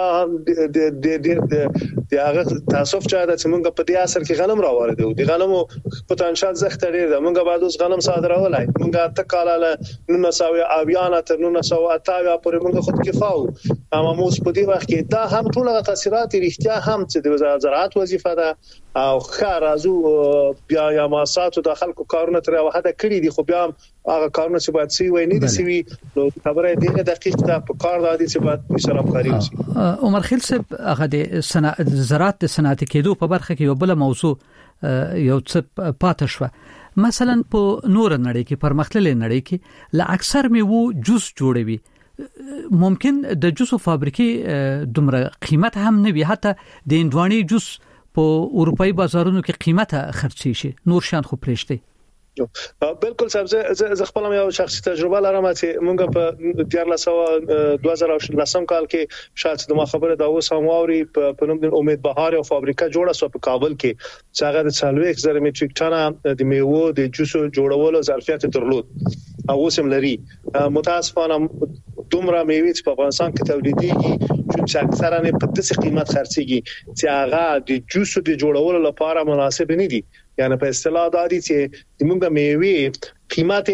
د هغه تاسف چا د څنګه په دې اثر کې غنم را واردو د غنمو پوتانشال زخت ډیر ده موږ بعد اوس غنم صادرولای موږ ته کاله 1980 تر 1980 پورې موږ خود کفاو اما موږ په دې وخت کې دا هم ټول تاثیرات اړتیا هم چې د وزارت زراعت وظیفه ده او خارازو بیا یا ماساتو د خلکو کارونه تر وحده کړی دي خو بیا هغه کارونه چې باید سی وای نه دي سی نو خبره دې دقیق ده په کار د دې چې باید سره افکاری وشي عمر خیل صاحب هغه د زراعت د صنعتي کېدو په برخه کې یو بل موضوع یو څه پاتې شو مثلا په نور نړۍ کې پرمختللې نړۍ کې لا اکثر میوه جوس جوړوي ممکن د جوسو فابریکې دومره قیمت هم نه وي حتی د اندواني جوس په اروپאי بازارونو کې قیمته خرڅي شي نور شان خو پرېشته بالکل صاحب زه خپل یو شخصي تجربه لرم چې مونږ په 2010 کال کې شاید د ما خبره دا اوس هم واوري په نوم د امید بهار او فابریکه جوړه سو په کابل کې چې هغه د 40,000 میټریک ټنه د میوه د جوسو جوړولو ظرفیت درلود او اوس هم لري متاسفانه دومره میوه په افغانستان کې تولیدېږي چې اکثرا په داسې قیمت خرڅيږي چې هغه د جوسو د جوړولو لپاره مناسب نه دي یعنی په اصطلاح دا دي چې موږ میوه قیمت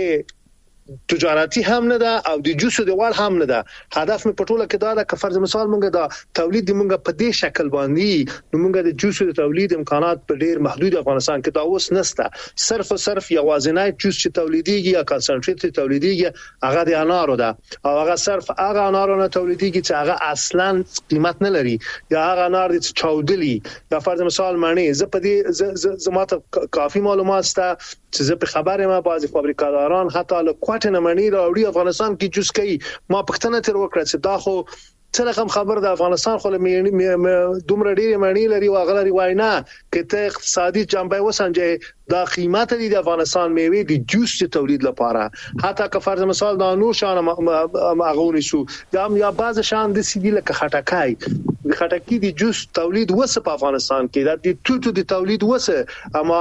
تجارتي هم نه ده او د جوسو د وړ هم نه ده هدف مې په ټوله کې دا ده که فرض مثال موږ دا تولید موږ په دې شکل باندې نو موږ د جوسو د تولید امکانات په ډیر محدود افغانستان کې دا اوس نشته صرف یوازینی جوس چې تولیديږي یا کنسنټریټ تولیديږي هغه د انارو ده او هغه صرف هغه انارو نه تولیديږي چې هغه اصلا قیمت نه لري یا هغه انار چې چاودلی دا فرض مثال معنی زه په دې زماته کافي معلومات سته چې زه په خبره ما بعضی فابریکاداران حتی له کوټه منی راوړي افغانستان کې جوس کوي ما پښتنه تر وکړه چې دا خو څه رقم خبر د افغانستان خو دومره ډیره معنی لري او غلري واینا کته اقتصادي جنبه وسنجه دا قیمت دي د افغانستان میوه د جوس تولید لپاره حتی که فرض مثال دا نور شان مغونی شو یا بعض شان د سیدی لکه خټکی د جوس تولید وسه په افغانستان کې د توتو د تولید وسه اما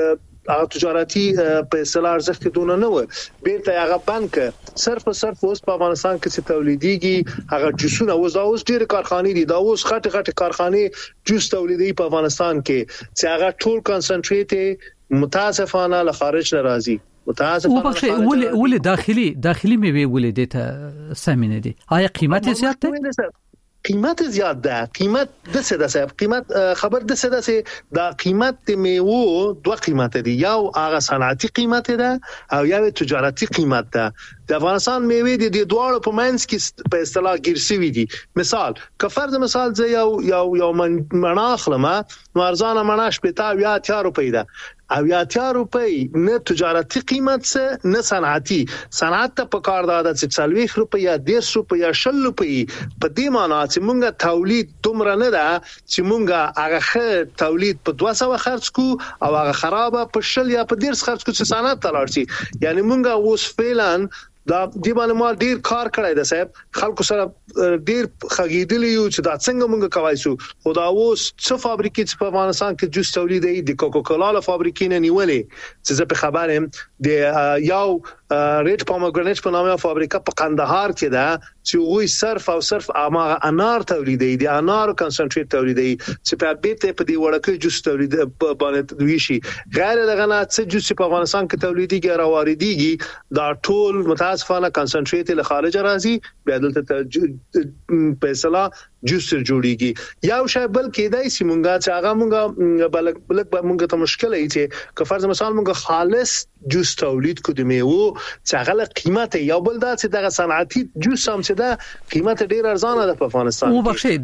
هغه تجارتي په اصطلاح ارزښت دونه نه و بیرته هغه بانک صرف اوس په افغانستان کې چې تولیديږي هغه جوسونه اوس ډېر کارخانې دي دا اوس غټ کارخانې جوس تولیدي په افغانستان کې چې هغه ټول کنسنټریټ متاسفانه له خارج نه راځي متاسفانه ولې داخلي میوه ولې دته سمینه دي آیا قیمت زیات ده قیمت زیات ده قیمت د څه ده صاحب قیمت خبر د څه ده چې دا قیمت د میوه دوه قیمت دي یو هغه صنعتي قیمت ده او یو تجارتي قیمت ده د افغانستان میوه د دوه په منځ کې په اصطلاح ګرځوي دي مثال که فرض مثال زه یو مناخلمه نو ارزانه مناش په 80 روپۍ ده او 80 روپۍ نه تجارتي قیمت څه نه صنعت ته په کار ده چې 40 روپۍ یا 10 روپۍ یا 60 روپۍ په دې معنی چې مونږه تولید دومره نه ده چې مونږه هغه تولید په 200 خرج کو او هغه خرابه په 60 یا په 10 خرج کو چې صنعت ته لاړ شي یعنی مونږه اوس فعلا دا دی باندې ما ډیر کار کړی دی صاحب خلکو سره ډیر خګیدلی یو چې دا څنګه مونږ کوي شو خدا اوس څو فابریکې په افغانستان کې جوس تولیدي د کوکاکولا له فابریکې نه نیولې چې زه په خبرم د یو ریډ پومګرانټ په نامه فابریکه په قندهار کې ده چې وی صرف امغه انار تولیدي دي انار کنسنټریټ تولیدي چې په بیت په دی وړکه جوس تولید باندې ویشي غیر لغنا چې جوس په افغانستان کې تولیديږي را واردېږي دا ټول متاسفانه کنسنټریټ له خارج راځي بیا دلته په اصطلاح جوس جوړیږي یو شی بل کېدای سي مونږه چې هغه مونږه بلک مونږه ته مشکل ای چې که فرض مثال مونږه خالص جوس تولید کو د میوه چې هغه قیمت یو بل دا چې د صنعتي جوس هم چې دا قیمت ډیر ارزانه ده په افغانستان او بخشي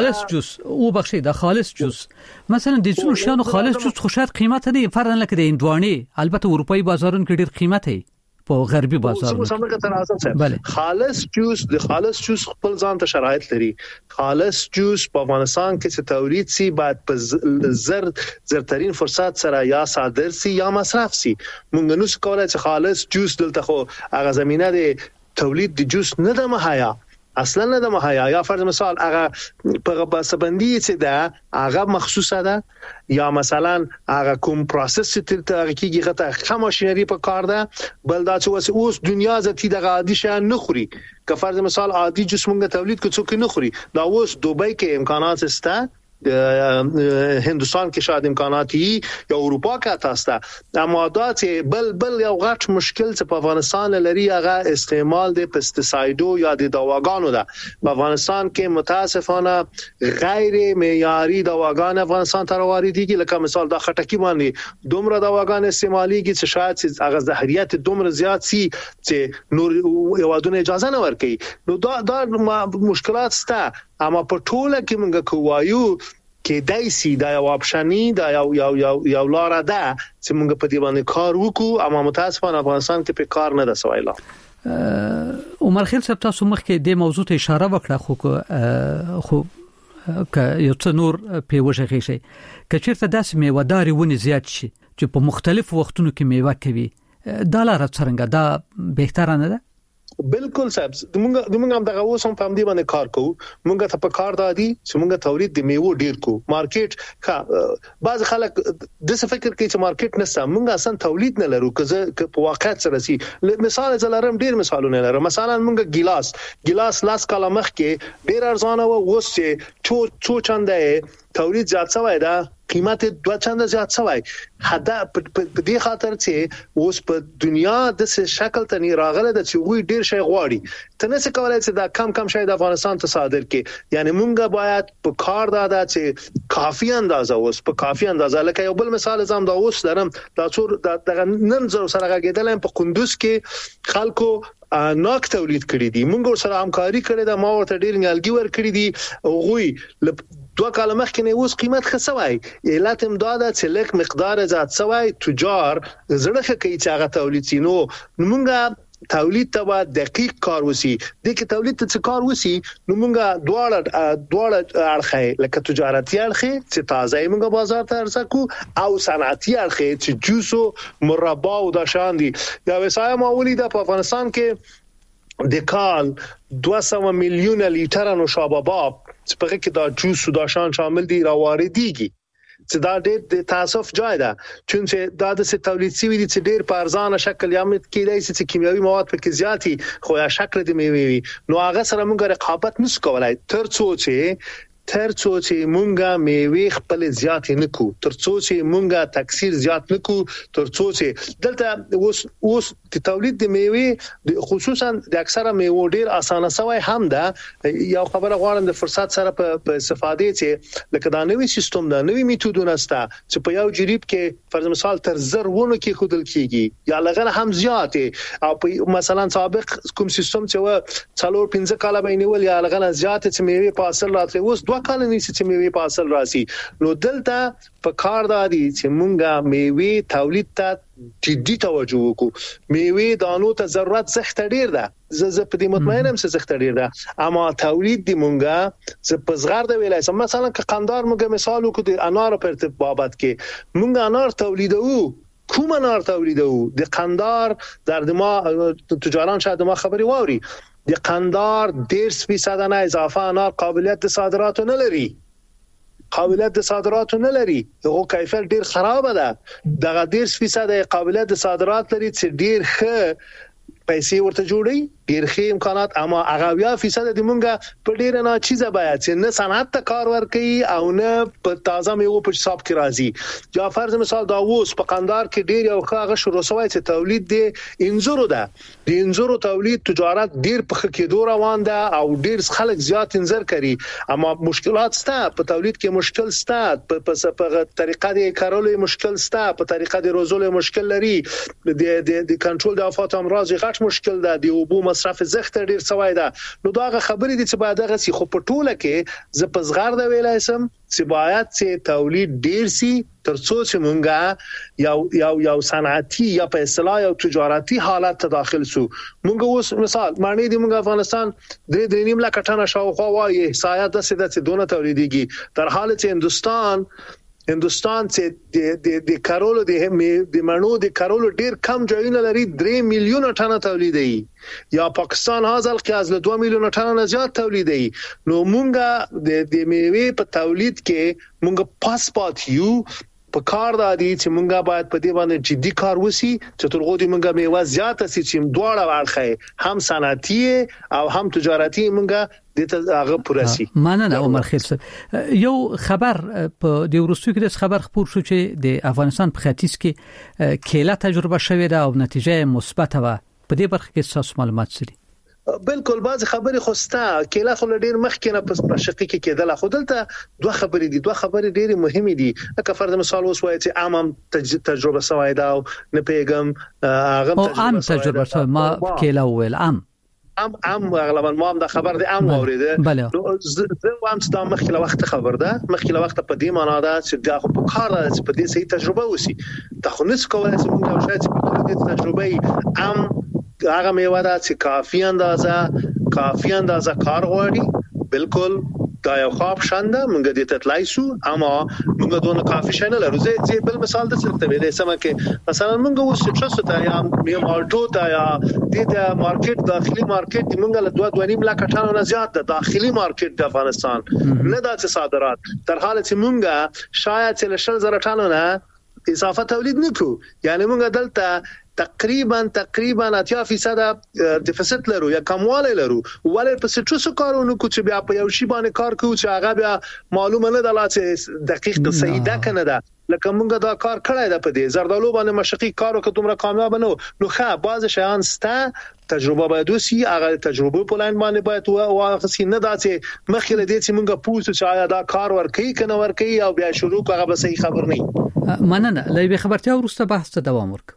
دا خالص جوس مثلا د څو شانو خالص جوس خو شاید قیمت دی فرضاً لکه د اندواني البته اروپאי بازارونو کې ډیر قیمت دی په غربي بازارونو سمګه تناسب صاحب خالص جوس خپل ځان ته شرایط لري. خالص جوس په افغانستان کې چې تولید سي باید په زرترین فرصت سره یا صادر سي یا مصرف سي. مونږ نو څه کولای چې خالص جوس دلته خو هغه زمينه د تولید د جوس نه د مهیا اصلا نه د مهیا یا فرض مثال هغه په بسبندي چې دا هغه مخصوصه ده یا مثلا هغه کوم پروسس چې ته کیږي غته خام ماشينري په کار ده بل دا چې اوس دنیا زتی د عادي شان نه خوري که فرض مثال عادي جسمه تولید کو څوک نه خوري دا اوس دوبۍ کې امکانات سته هندوستان کې شاید امکانات یا اروپا کې تاسو اما دا چې بل یو غټ مشکل چې په افغانستان لري هغه استعمال د پیسټیسایډو یا د دواګانو ده. په افغانستان کې متاسفانه غیر معیاري دواګان افغانستان ته واردېږي لکه مثال د خټکی باندې دومره دواګان استعماليږي چې شاید هغه زهريات دومره زیات سي چې نور یوادونه اجازه نه ورکړي. نو دا مشکلات سته اما په ټوله کې موږ کوایو کې دایسي دا یو اپشنی دا یو لار ده چې موږ په دې باندې کار وکړو اما متاسفانه افغانستان کې په کار نه ده سوایلا. عمر خیل صاحب تاسو مخکې د موضوع ته اشاره وکړه خو که یو څه نور په وجه شي کچیرته داسې میوهداري ونی زیات شي چې په مختلفو وختونو کې میوه کوي دا لاره څنګه دا بهتره نه ده؟ بالکل صاحب موږ هم دغه اوس هم په دې باندې کار کوو. موږ ته په کار دادي چې موږ تولید د میوه ډیر کو مارکیټ بعض خلک د څه فکر کوي چې مارکیټ نشته. موږ اصلا تولید نه لرو که په واقعیت سره سي مثال زلارم ډیر مثالونه لرم. مثلا موږ ګلاس لاس کاله مخ کې ډیر ارزانه و اوس چې څو چنده تولید زیات شوی دا قیمت 2 چنده زیات شوی حدا په دې خاطر چې اوس په دنیا د څه شکل ته نه راغله د چې وی ډیر شي غواړي ته نه څه کولای چې دا کم شي د افغانستان ته صادر کې یعنی مونږه باید په کار دا چې کافي اندازه اوس په کافي اندازه لکه یو بل مثال زم دا اوس درم دا څور د نن زر سره غېدل په قندوز کې خلکو ناک تولید کړی دي. موږ سره همکاري کړې ده ما ورته ډیر نیالګي ور کړی دي غوي 2 کال مخکې نه اوس قیمت خسوي علت امداد چې لک مقدار زیات سوي تجار زړه کوي چې هغه تولید سينو موږ تولید ته دقیق کار وسی د کې تولید ته کار وسی نو موږ دواړه اړخه لکه تجارتي اړخه چې تازه موږ بازار ته ارسکو او صنعتي اړخه چې جوسو مربا او د شان دي دا وسایل معمولی د افغانستان کې د کال 200 میلیون لیټر نوشابه چې په کې دا جوس او د شان شامل دي راواردېږي چې دا ډېر تاسف جای ده چې دا د تولید سوي دي چې ډېر په ارزانه شکل یا مت کېدای چې کیمیاوي مواد پکې زیاتی خو یا شکل د میوي نو هغه سره موږ رقابت نشو کولای تر څو چې مونږه میوه خپل زیات نه کو تر څو چې مونږه تکثیر زیات نه کو تر څو چې دلته اوس د تولید د میوه خصوصا د اکثره میوه ډیر اسانه سوی هم ده یو خبره غواړم د فرصت سره په استفاده چې لکه دا نوې سیستم دا نوې میتودونه ستا چې په یو جریب کې فرض مثال تر زرونه کې خودل کیږي یا لغه هم زیات او مثلا سابق کوم سیستم چې و 4-5 کاله بینول یا لغه زیات چې میوه په اصل راتلی اوس 2 کال نه چې میوه په اصل راسي نو دلته په کار دادي چې مونږه میوه تولید ته جدي توجه وکړو. میوه دانو ته ضرورت زخت ډیر ده زه په دې مطمئنم چې زخت ډیر ده اما تولید دی مونږه چې په صغر د ویلای سم مثلا که قندار مونږه مثال وکړو د انار په ارتباط کې مونږه انار تولیدو کوم انار تولیدو د قندار در دما تجاران شاید ما خبري واوري د قندار 10% نه اضافه انار قابلیت د صادراتو نه لري یو کیفیت ډیر خراب ده دغه 10% قابلیت د صادرات لري چې ډیر ښه پیسې ورته جوړي ډیر ښه امکانات اما هغه 10% د مونږه په ډیر نه چیزه باید چې نه صنعت ته کار ورکړي او نه په تازه میوه په حساب کې راځي یا فرض مثال دا اوس په قندار کې ډیر یو ښه شروع شوی چې تولید دی انځورو ده د انځورو تولید تجارت ډیر په کې روان ده او ډیر خلک زیات انځر کوي اما مشکلات سته په تولید کې مشکل سته په طریقه د کارولو مشکل سته په طریقه د روزولو مشکل لري د کنټرول د آفات امراض غټ مصرف مشکل ده، د اوبو مصرف زخت ډیر سوای ده. نو دا خبرې دي چې باید هغه سي خو په ټوله کې ز پزغار د ویلای سم چې باید چې تولید ډیر سي ترڅو چې مونږه یو صنعتي یا په اصطلاح یو تجارتي حالت ته داخل سو. مونږ اوس مثال معنی دی مونږ افغانستان 3.5 لک ټنه شاوخوا وایي احصایات د سده دونه تولیديږي، در حال چې هندستان چې د کارولو د مڼو د کارولو ډیر کم ځایونه لري، 3 میلیون ټنه تولیدي، یا پاکستان هاذل قیاس له 2 میلیون ټنه نه زیات تولیدي. نو مونږه د میوې په تولید کې مونږ پاسپورت یو په کار دادي چې مونږه باید په دې باندې جدي کار وسی چې ترغو دې مونږه میوه زیات سي چې دواړه ورخه هم صنعتي او هم تجارتي مونږه دته هغه پرسي. مننه عمر خیل صاحب. یو خبر په د ورستو کې د خبر خبر شو چې د افغانستان په ختیځ کې کېله تجربه شوې ده او نتیجه مثبت و. په دې برخه کې تاسو معلومات سری؟ بالکل بعض خبرې خوسته کېله خو ډیر مخکې نه په شقي کې کېدل، خو دلته دوه خبرې دي، دوه خبرې ډېرې مهمې دي. لکه فرض مثال اوس وایي چې عام تجربه سوای دا نه پیغام هغه عام تجربه سوای ما کېله ویل عام غالبا ما هم د خبر د عام اوریده. نو زه هم ستاسو مخکې له وخت خبر ده، مخکې له وخت په دې معنا ده چې دا خو په کار ده چې په دې صحیح تجربه وسی. دا خو نس کولای چې موږ شاید په دې تجربه عام هغه میوه ده چې کافي اندازه کار غواړي. بالکل دا یو خواب شانده موږ دې تطلای سو، اما موږ دونه کافي شنه لرو. زه بل مثال د څه ته ویلې سم کې مثلا موږ اوس څه ته یا مالټو ته یا د مارکیټ داخلي مارکیټ موږ له 2.5 لک ټنه نه زیات د داخلي مارکیټ د افغانستان نه د صادرات تر حاله چې موږ شاید له 10000 ټنه نه اضافه تولید نکړو. یعنی موږ دلته تقریبا 80% ډیفیسټ لرو یا کمواله لرو. ولې په څه کارونه کو چې بیا په یو شی باندې کار کوو چې هغه بیا معلومه نه ده چې دقیق د سیده کنه ده. لکه موږ دا کار کړی ده په دې زردالو باندې مشقي کارو که دومره کامیاب نه نو ښه بعض شیان سته تجربه باید وسی، هغه تجربه په لاین باندې باید واخصي نه ده چې مخکې دې چې موږ پوښتنه چې آیا دا کار ورکي کنه ورکي او بیا شروع هغه به صحیح خبر نه. مننه. لایبه خبرتیا ورسته بحث ته دوام ورک.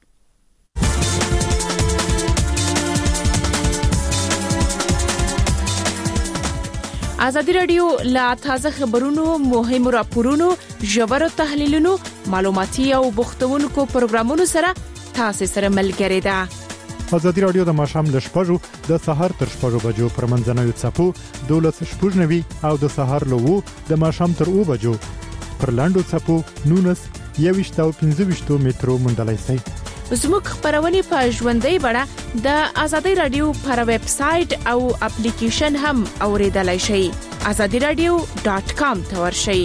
ازادي رادیو لا تازه خبرونو، مهم راپورونو، ژور تحلیلونو، معلوماتي او بوختونکو پروګرامونو سره تاسو سره ملګری ده. ازادي رادیو د ماشام د شپږو د سحر تر 6 بجو پر منځنوي چپو 12:09 او د سحر لوو د ماشام تر 2 بجو پر لاندو چپو 19 او 15 مترو مندلای سي. زموږ خبرونه په ژوندۍ بڼه د ازادي رادیو پر ویب سټ او اپلیکیشن هم اوریدلای شئ. azadiradio.com ته ورشئ.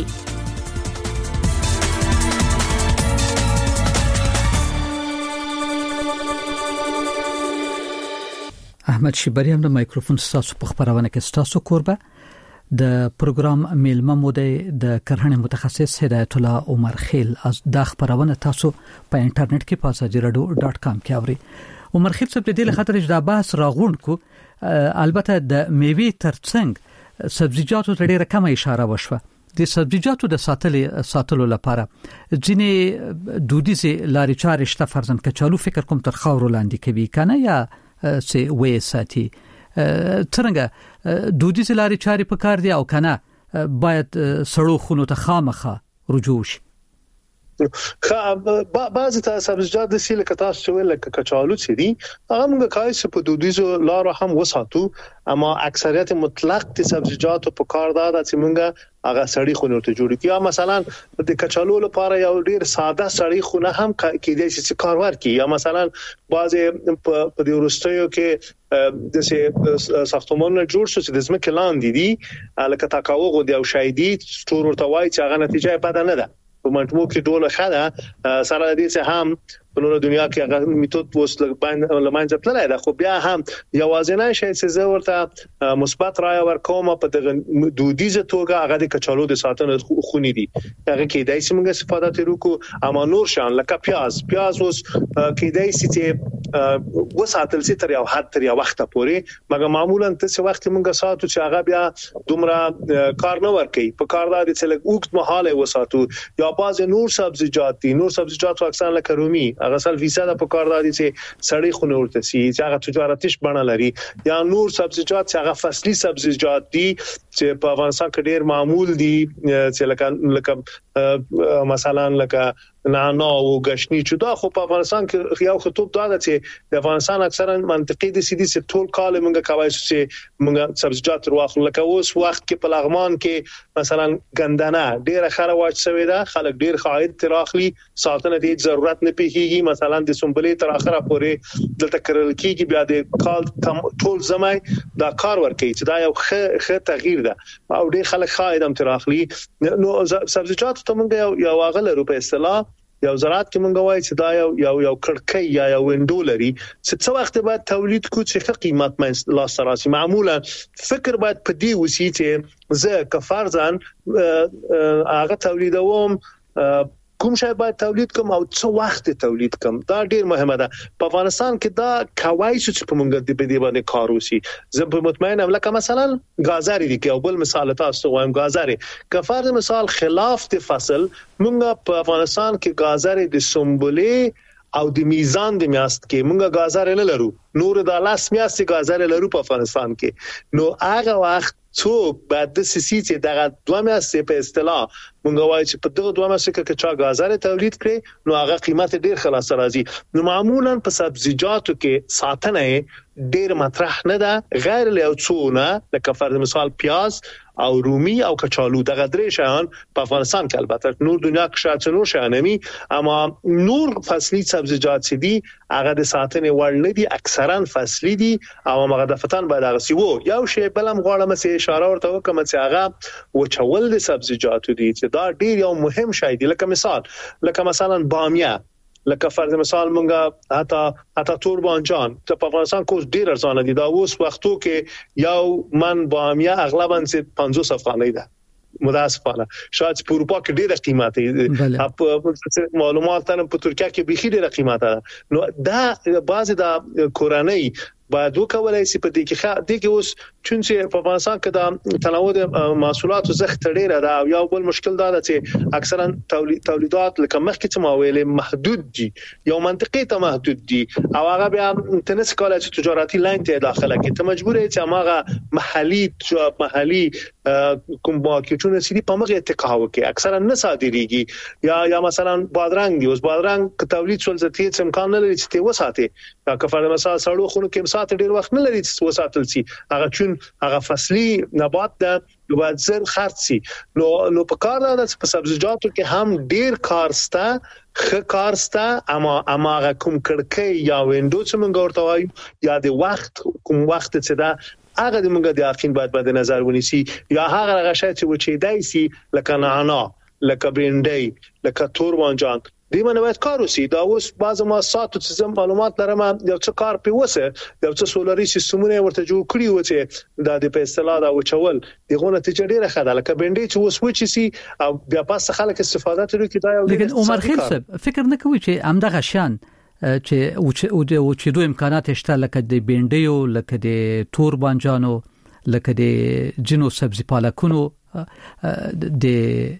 احمد شیبری هم د مایکروفون تاسو په خبرونه کې تاسو کوربه د پروګرام میلمه مودې د کرهنې متخصص هدایت الله عمر خیل از د خبرونه تاسو په انټرنیټ کې په azadiradio.com کې اوري. عمر خیل څه په دې خاطر چې دا بحث راغون کو البته د میوې ترڅنګ سبزیجاتو ته ډیره کم اشاره وشوه. د سبزیجاتو د ساتلو لپاره ځینې دودیزه لارې چارې شته، فرضاً کچالو فکر کوم تر خاور لاندې کوي کنه یا سي وې ساتي څنګه دودیزه لارې چارې په کار دي او کنه باید سړو خونو ته خامخه رجوع شي. بعضی سبزیجات د سیل کتا شویل لکه کچالو چې دي هغه موږ کایس په دودیزو لارو هم وساتو، اما اکثریت مطلق د سبزیجات په کار دا چې موږ هغه سړی خونه ته جوړ کړو. یا مثلا د کچالو لپاره یو ډیر ساده سړی خونه هم کېدای شي چې کار ورکړي. یا مثلا بعضی په دې ورستیو کې د ساختمانونو جوړ شو چې د ځمکې لاندې دي لکه تاکاوغو دی او شایدي ستور ورته وایي چې هغه نتیجه بد نه ده. په منټمو کې ډول خاله سره دې څه هم په نورو دنیا کې هغه میتود وسله باندې لمانځه تللی دا، خو بیا هم یوازینی شی چې زه ورته مثبت رائے ورکوم په دغه دودیزه توګه هغه د کچالو د ساتنې خونې دي. هغه کې دای چې موږ استفاده وکړو، اما نور شان لکه پیاز اوس کې دای چې وساتل سي تر یو حد تر یو وخت پورې مګر معمولا ته وخت موږ ساتو چې هغه بیا دومره کار نه ورکي په کار دا چې لږ وخت محاله وساتو یا باز نور سبزیجات اکثر لکه رومي هغه سل فیصد په کار دا چې سړی خو نور ته سي چې هغه تجارتیش بڼه لري یا نور سبزیجات چې هغه فصلي سبزیجات دي چې په افغانستان کې ډېر معمول دي چې لکه مثلا لکه نعناع او غشنی چې دا خو په افغانستان کې یو خطوب دا ده چې د افغانستان اکثرا منطقي دي سيدي چې ټول کال موږ کوي چې موږ سبزیجات واخلو لکه اوس وخت کې په لغمان کې مثلا ګندنه ډېر خره واچ شوی دا خلک ډېر خاید تراخلي ساتنه دي ضرورت نه پیږي مثلا د سنبلې تر اخره پورې دلته کرل کېږي بیا د کال ټول زمای دا کار ورکوي چې دا یو ښه تغییر ده او ډېر خلک خاید هم تراخلي نو سبزیجات ته موږ یو اغله په اصطلاح یو زراعت کې مونږ وایي چې دا یو کړکۍ یا یو وینډو لري چې څو وخت بعد تولید کو چې قیمت مې لا سراسي معمولا فکر باید په دې وسی چې زه کفارزان هغه تولیدوم کوم شی باید تولید کوم او څو وخت تولید کوم دا ډیر مهمه ده په افغانستان کې دا کوي چې په مونږ د دې باندې کار وسی زه په مطمئن ام لکه مثلا غازاری دی کې او بل مثال تاسو وایم غازاری کفار مثال خلاف د فصل مونږ په افغانستان کې غازاری د سنبلې او د میزان د میاست کې مونږ غازاری نه لرو نور د لاس میاست غازاری لرو په افغانستان کې نو هغه وخت څوک بعد د سيسي چې دغه دوه میاشتې په اصطلاح مونږ وایي چې په دغه دوه میاشتې کې چې غازاره تولید کړي نو هغه قیمت ډیر خلاص راځي نو معمولا په سبزیجاتو کې ساتنه ډیر مطرح نه ده غیر له څونه لکه فرض مثال پیاز او رومي او کچالو دغه درې شیان په افغانستان کې البته نور دنیا کې شاید نور شانمي اما نور فصلي سبزیجات دي هغه د ساتنې وړ نه دي اکثرا فصلي دي او مغدفتان باید هغه سی وو یو شی بلم غواړم چې اشاره ورته وکم چې هغه وچول د سبزیجاتو دي چې دا ډیر یو مهم شی دی لکه مثلا بامیه لکه فرض مثال مونږه حتی توربانجان ته په افغانستان کوس ډیر ارزانه دي دا اوس وختو کې یو من بامیه اغلبا 50 افغانۍ ده متاسفانه شاید په اروپا کې ډیره قیمت دی معلومات تر په ترکیه کې به ډیره قیمت ده نو دا بعضی د کورنۍ باید وکولای شي په دې کې اوس چې په افغانستان کې د تنوع د محصولاتو زخت ډیره ده او یو بل مشکل دا ده چې اکثرا تولیدات لکه مخکې څه ما ویلې محدود دي یو منطقي ته محدود دي او هغه بیا تنس کولای چې تجارتي لاین ته داخله کې ته مجبور یې چې هغه محلي کوم باکیټونه سړي په مغه اتکاو کې اکثرا نه صادریږي یا مثلا بادرنګ دی اوس بادرنګ تولید څول ځتې امکان نه لري چې ته وساتې یا کفاره مثلا سړو خونو کې ساعت ډیر وخت نه لري چې وساتل شي هغه چون هغه فصلي نبات ده نو باید زر خرڅ شي نو په کار ده چې په سبزیجاتو کې هم ډیر کارسته اما هغه کوم کړکۍ یا وینډو چې موږ ورته وایو یا د وخت کوم وخت چې دا هغه د موږ د یقین باید نظر ونیسي یا هغه غشای چې وچیدای سي لکه نعناع لکه برنډي لکه توربانجان دی باندې باید کار وسی دا اوس بعض ما ساتو چې معلومات لرم یو څه کار پیوسه یو څه سولري سیستمونه ورته جوړ کړی و چې د په اصطلاح دا وچول دغه نتیجه ډیره ښه ده لکه بنډي چې اوس وچی سي او بیا پاس خلک استفاده کوي کې دا یو لیکن عمر خیل صاحب فکر نه کوي چې همدغه شان چې او دوه امکانات شته لکه د بنډیو لکه د توربانجانو لکه د جنو سبزی پالکونو د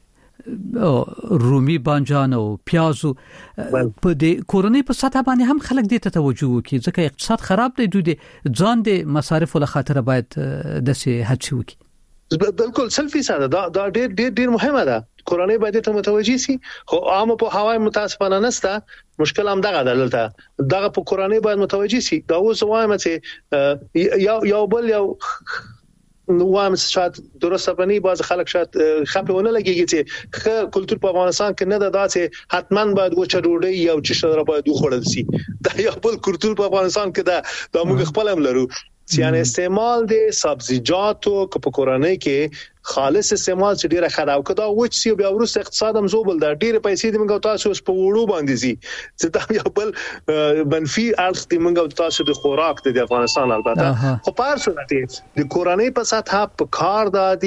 رومي بانجان او پیازو په د کورنۍ په سطح باندې هم خلک دې ته توجه وکړي ځکه اقتصاد خراب دی دوی د ځان د مصارفو له خاطر باید د سي هڅه وکړي بالکل سلفي ساده دا ډېر مهمه ده کورنۍ باید ته متوجي سي خو عام په هوای متاسفانه نسته مشکل هم دغه په کورنۍ باید متوجي سي دا اوس وایم چې یو نو وایم شاید درسته بني باز خلک شاید خپلونه لګيږي چې کلچر په افغانستان کې نه ده چې حتماً باید وچه ډوډۍ یا چشره باید وخوړل شي دا یو بل کلچر په افغانستان کې دا موږ خپل هم لرو چې استعمال د سبزیجاتو په کورنۍ کې خالص استعمال چې ډیره خراب کړه او چې بیا ورسته اقتصاد هم زوبل دا ډیره پیسې د موږ تاسو په وړو باندې زی چې دا یو بل منفي اړخ د موږ تاسو د خوراک د افغانستان البته خو په صورت د کورنۍ په سطح په کار دادي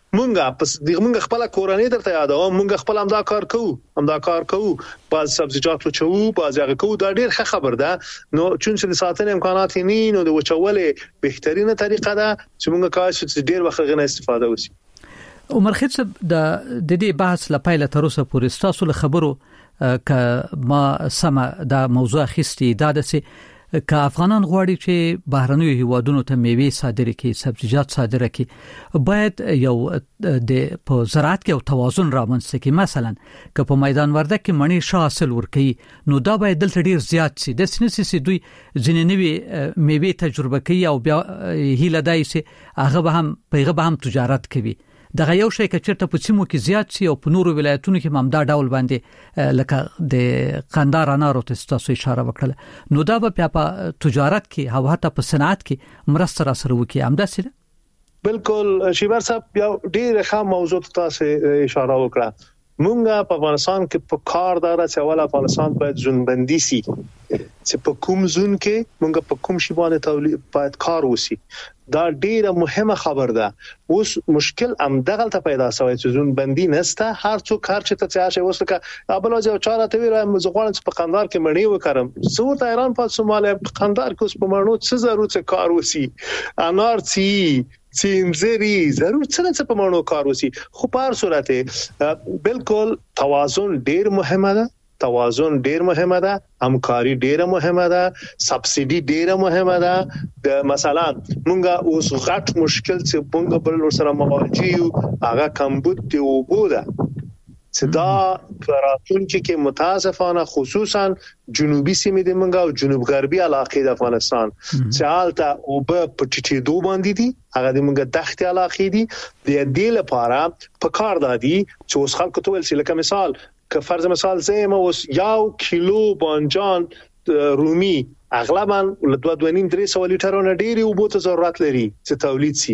مونږ خپل کورنۍ درته یادوم، مونږ خپل همدا کار کوو، باز سبزیجات وچو، باز هغه کوو. دا ډیر ښه خبر ده. نو چون چې د ساتنې امکانات نه، نو د وچولې بهترینه طریقه ده چې مونږ کاش چې ډیر وخت غنه استفاده وشي. عمر خیل صاحب د دې بحث لپاره تر اوسه پورې تاسو له خبرو ک ما سم دا موضوع خستي دا د که افغانان غواړي چې بهرنیو هیوادونو ته میوه صادره کړي، سبزیجات صادره کړي، باید یو د په زراعت کې یو توازن رامنځته کړي. مثلا که په میدان ورده کې مڼې ښه حاصل ورکړي، نو دا باید دلته ډیر زیات شي. د سنسي دوی ځینې نوې میوه تجربه کوي او بیا هیله دای شي هغه به هم تجارت کوي. دغه یو شی چې چیرته په سیمو کې زیات شي او په نورو ولایتونو کې هم دا ډول باندې لکه د قندار انارو ته تاسو اشاره وکړه، نو دا به په تجارت کې او حتی په صنعت کې مرسته را سره وکړي. همداسې بالکل شیبر صاحب یو ډیر ښه موضوع تاسو اشاره وکړه. مونږه په افغانستان کې په کار دار چې اول افغانستان باید ځونبندي سي، چې په کوم ځون کې مونږ په کوم شی باندې تولید باید کار وسی. دا ډیره مهمه خبر ده. اوس مشکل هم دغه ته پیدا شوی چې ځونبندي نسته. هر څوک هر څه ته چاشه وسلکه ابل او چاره ته ویره مزغوان چې په قندار کې مړی وکړم زه ته ایران په سوماله په قندار کې اوس په مړنو څه ضرورت څه کار وسی، انار چینزری ضرورت څه په مړنو کار وسی. خو په هر صورت بالکل توازن ډیر مهمه ده. همکاري ډیره مهمه ده. سبسيډي ډیره مهمه ده. د مثلا مونږه اوس غټ مشکل چې مونږ بل سره مواجه یو هغه کمبود دی او بوده چې دا پراتونکو کې متاسفانه خصوصا جنوبي سیمې د مونږه او جنوب غربي علاقې د افغانستان چې حالته او په پټیټي دو باندې دي، هغه د مونږه دښتې علاقې دي. د دې لپاره په کار دادي چې اوس خلکو ته ول چې لکه مثال که فرض مثال زما اوس یو کیلو بانجان رومي اغلبا له 2.5-3 لیټرونه ډیری اوبو ته ضرورت لري چې تولید سي.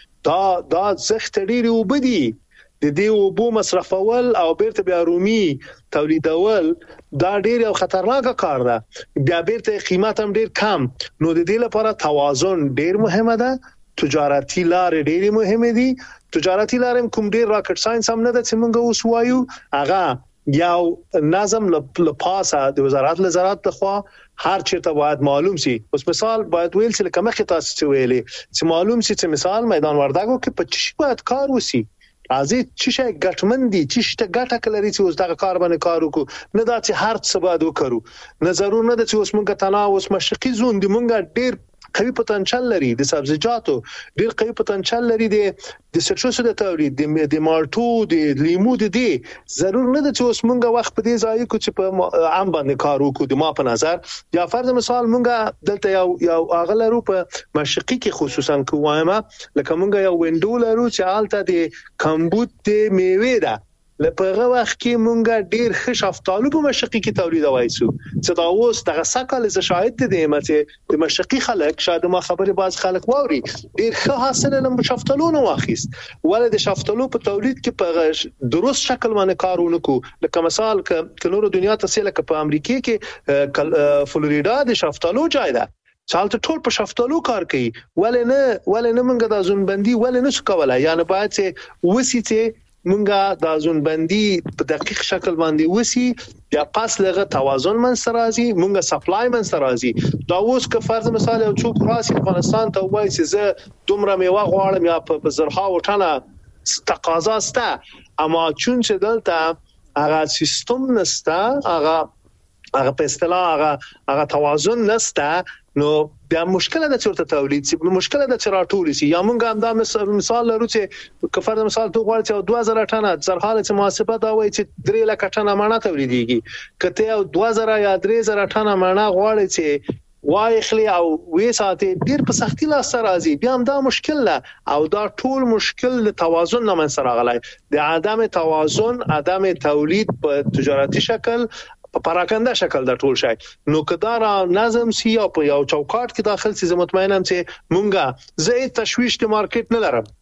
دا زخت ډیری وبدي د دې اوبو مصرفول او بیرته بیا رومي تولیدول دا ډیر یو خطرناک کار ده. بیا بیرته قیمت هم ډیر کم. نو د دې لپاره توازن ډیر مهمه ده. تجارتي لارې ډېرې مهمه دي. تجارتي لارې کوم ډیر راکټ ساينس هم نه ده چې موږ اوس وایو. هغه یو نظم لپاسه د وزارت لزراعت تخوا هر چیرته باید معلوم سي. اوس مثال باید ویل چې کومه خطا څه ویلي چې معلوم سي چې مثال میدان وردګو کې 25 باید کار وسی. ازي چې ګټمندي چې ګټه کلري چې اوس دغه کار باندې کار وکړو، نه دا چې هر څه باید وکړو. نه ضرور نه ده چې اوس موږ تناوس مشرقي زون دی مونږ ډیر قوي پوتنشل لري د سبزیجاتو، ډیر قوي پوتنشل لري د سټروسو د تولید د مالټو د لیمو د دي. ضرور نه ده چې اوس مونږه وخت په دې ځای کې چې په عام باندې کار وکړو. د ما په نظر یا فرض مثال مونږه دلته یو اغلرو په مشرقي کې خصوصا کومه لکه مونږه یو وینډو لرو چې حالت د کمبود د میوه ده. لپاره وخت کې مونږه ډیر ښه شفتالو په مشرقي کې تولیدوي سو چې دا اوس دغه سکهال ز شاهد دي چې د مشرقي خلک شاید ما خبره باز خلک ووري ډیر ښه حاصل لم شفتالو نو واخیست ولې د شفتالو په تولید کې په درست شکل باندې کارونه کو. لکه مثال ک نور دنیا ته سره ک په امریکا کې فلوریدا د شفتالو ځای ده چالت ټول په شفتالو کار کوي. ولې نه مونږه د ځونبندي ولې نه کولای، یعنی باید چې وسی چې مونږه د ځونبندي په دقیق شکل باندې وسی یا پاس لغه توازن من سرازي مونږه سپلای من سرازي. دا اوس که فرض مثال یو څوک راسي افغانستان ته وایي چې زه دومره میوه غواړم یا په زرها وټنه تقاضا سته، اما چون چې دلته هغه سیستم نسته، هغه په اصطلاح هغه توازن نسته، نو بیا مشکل ده چې تولید سي، مشکل ده چې راټول سي. یا مونږ هم دا مثال لرو چې که فرض مثال تو غواړي چې 2000 ټنه زرحاله چې محاسبه دا وایي چې 3 لک ټنه مڼه تولیديږي، کته یو 2000 یا 3000 ټنه مڼه غواړي چې وای خلی او وې ساته ډیر په سختي لاس راځي، بیا هم دا مشکل ده. او دا ټول مشکل د توازن نه من سره غلای د عدم توازن، عدم تولید په تجارتي شکل په پراکنده شکل د ټول شي. نو کدار نظم سی او په یو چوکاټ کې داخل سي، زه مطمئنم چې مونږه زه تشويش د مارکیټ نه لرم،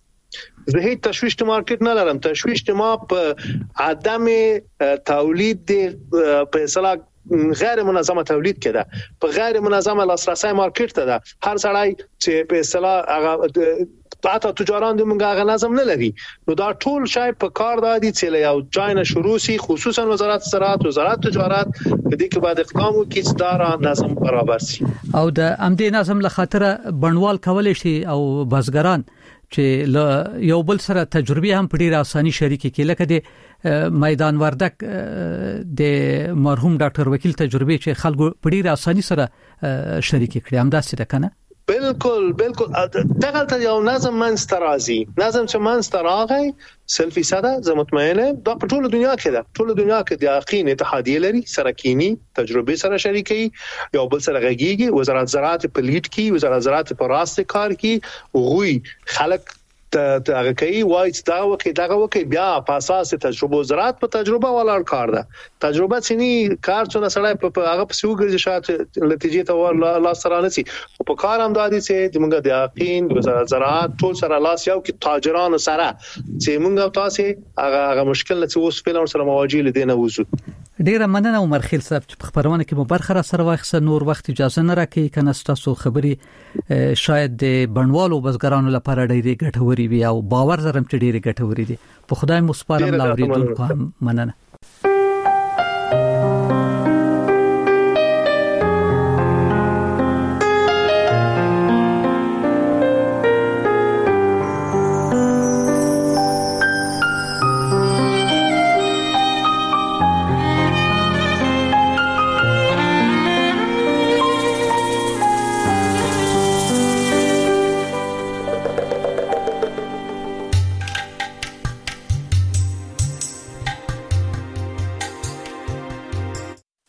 تشويش ما په عدم تولید په اصطلاح غیر منظمه تولید کده، په غیر منظمه لاسرسي مارکیټ ته ده. هر سړی چې په اصطلاح هغه تاسو تجاران د منګه نظم نه لري نو دا ټول شای په کار دادي چې له یو چاینا شروع سي خصوصا وزارت زراعت وزارت تجارت د دې کې بعد اقدام وکړي چې دا نظم برابر سي او د امدې نظم له خاطر بڼوال کولای شي او بزګران چې یو بل سره تجربه هم په ډیره اساني شریک کړي لکه د میدان وردک د مرحوم ډاکټر وکیل تجربه چې خلکو په ډیره اساني سره شریک کړي هم داسې ده کنه بالکل دغه ته یو نظم منسترازي نظم چې منستراغی سلفي ساده زه مطمئنه دا په ټوله دنیا کې ده ټوله دنیا کې د یقین اتحادیه لري سرکینی تجربه سره شریکي یو بل سره غږیږي وزارت زراعت په لیډ کې وزارت زراعت په راست کار کې غوي خلک هغه کوي وایي چې دغه وکي بیا په اساس تجربه زراعت په تجربه ولر کار ده تجربه چې کار څونه سړی په هغه په سوګرځي شاته نتیجې ته لا سره نسی او په کار هم دادي چې موږ د یقین وزارت زراعت ټول سره لاس یو کې تاجرانو سره چې موږ تاسو هغه مشکل چې اوس په لور سره مواجه لیدنه وځو ډیره مننه عمر خیل صاحب چې په خبرونه کې مو برخه را سره واخصه نور وخت اجازه نه راکړي کنه تاسو خبري شاید د بڼوالو بزګرانو لپاره ډیره ګټوري وي او باور زرم چې ډیره ګټوري دي په خدای مو سپارم لاوریدونکو مننه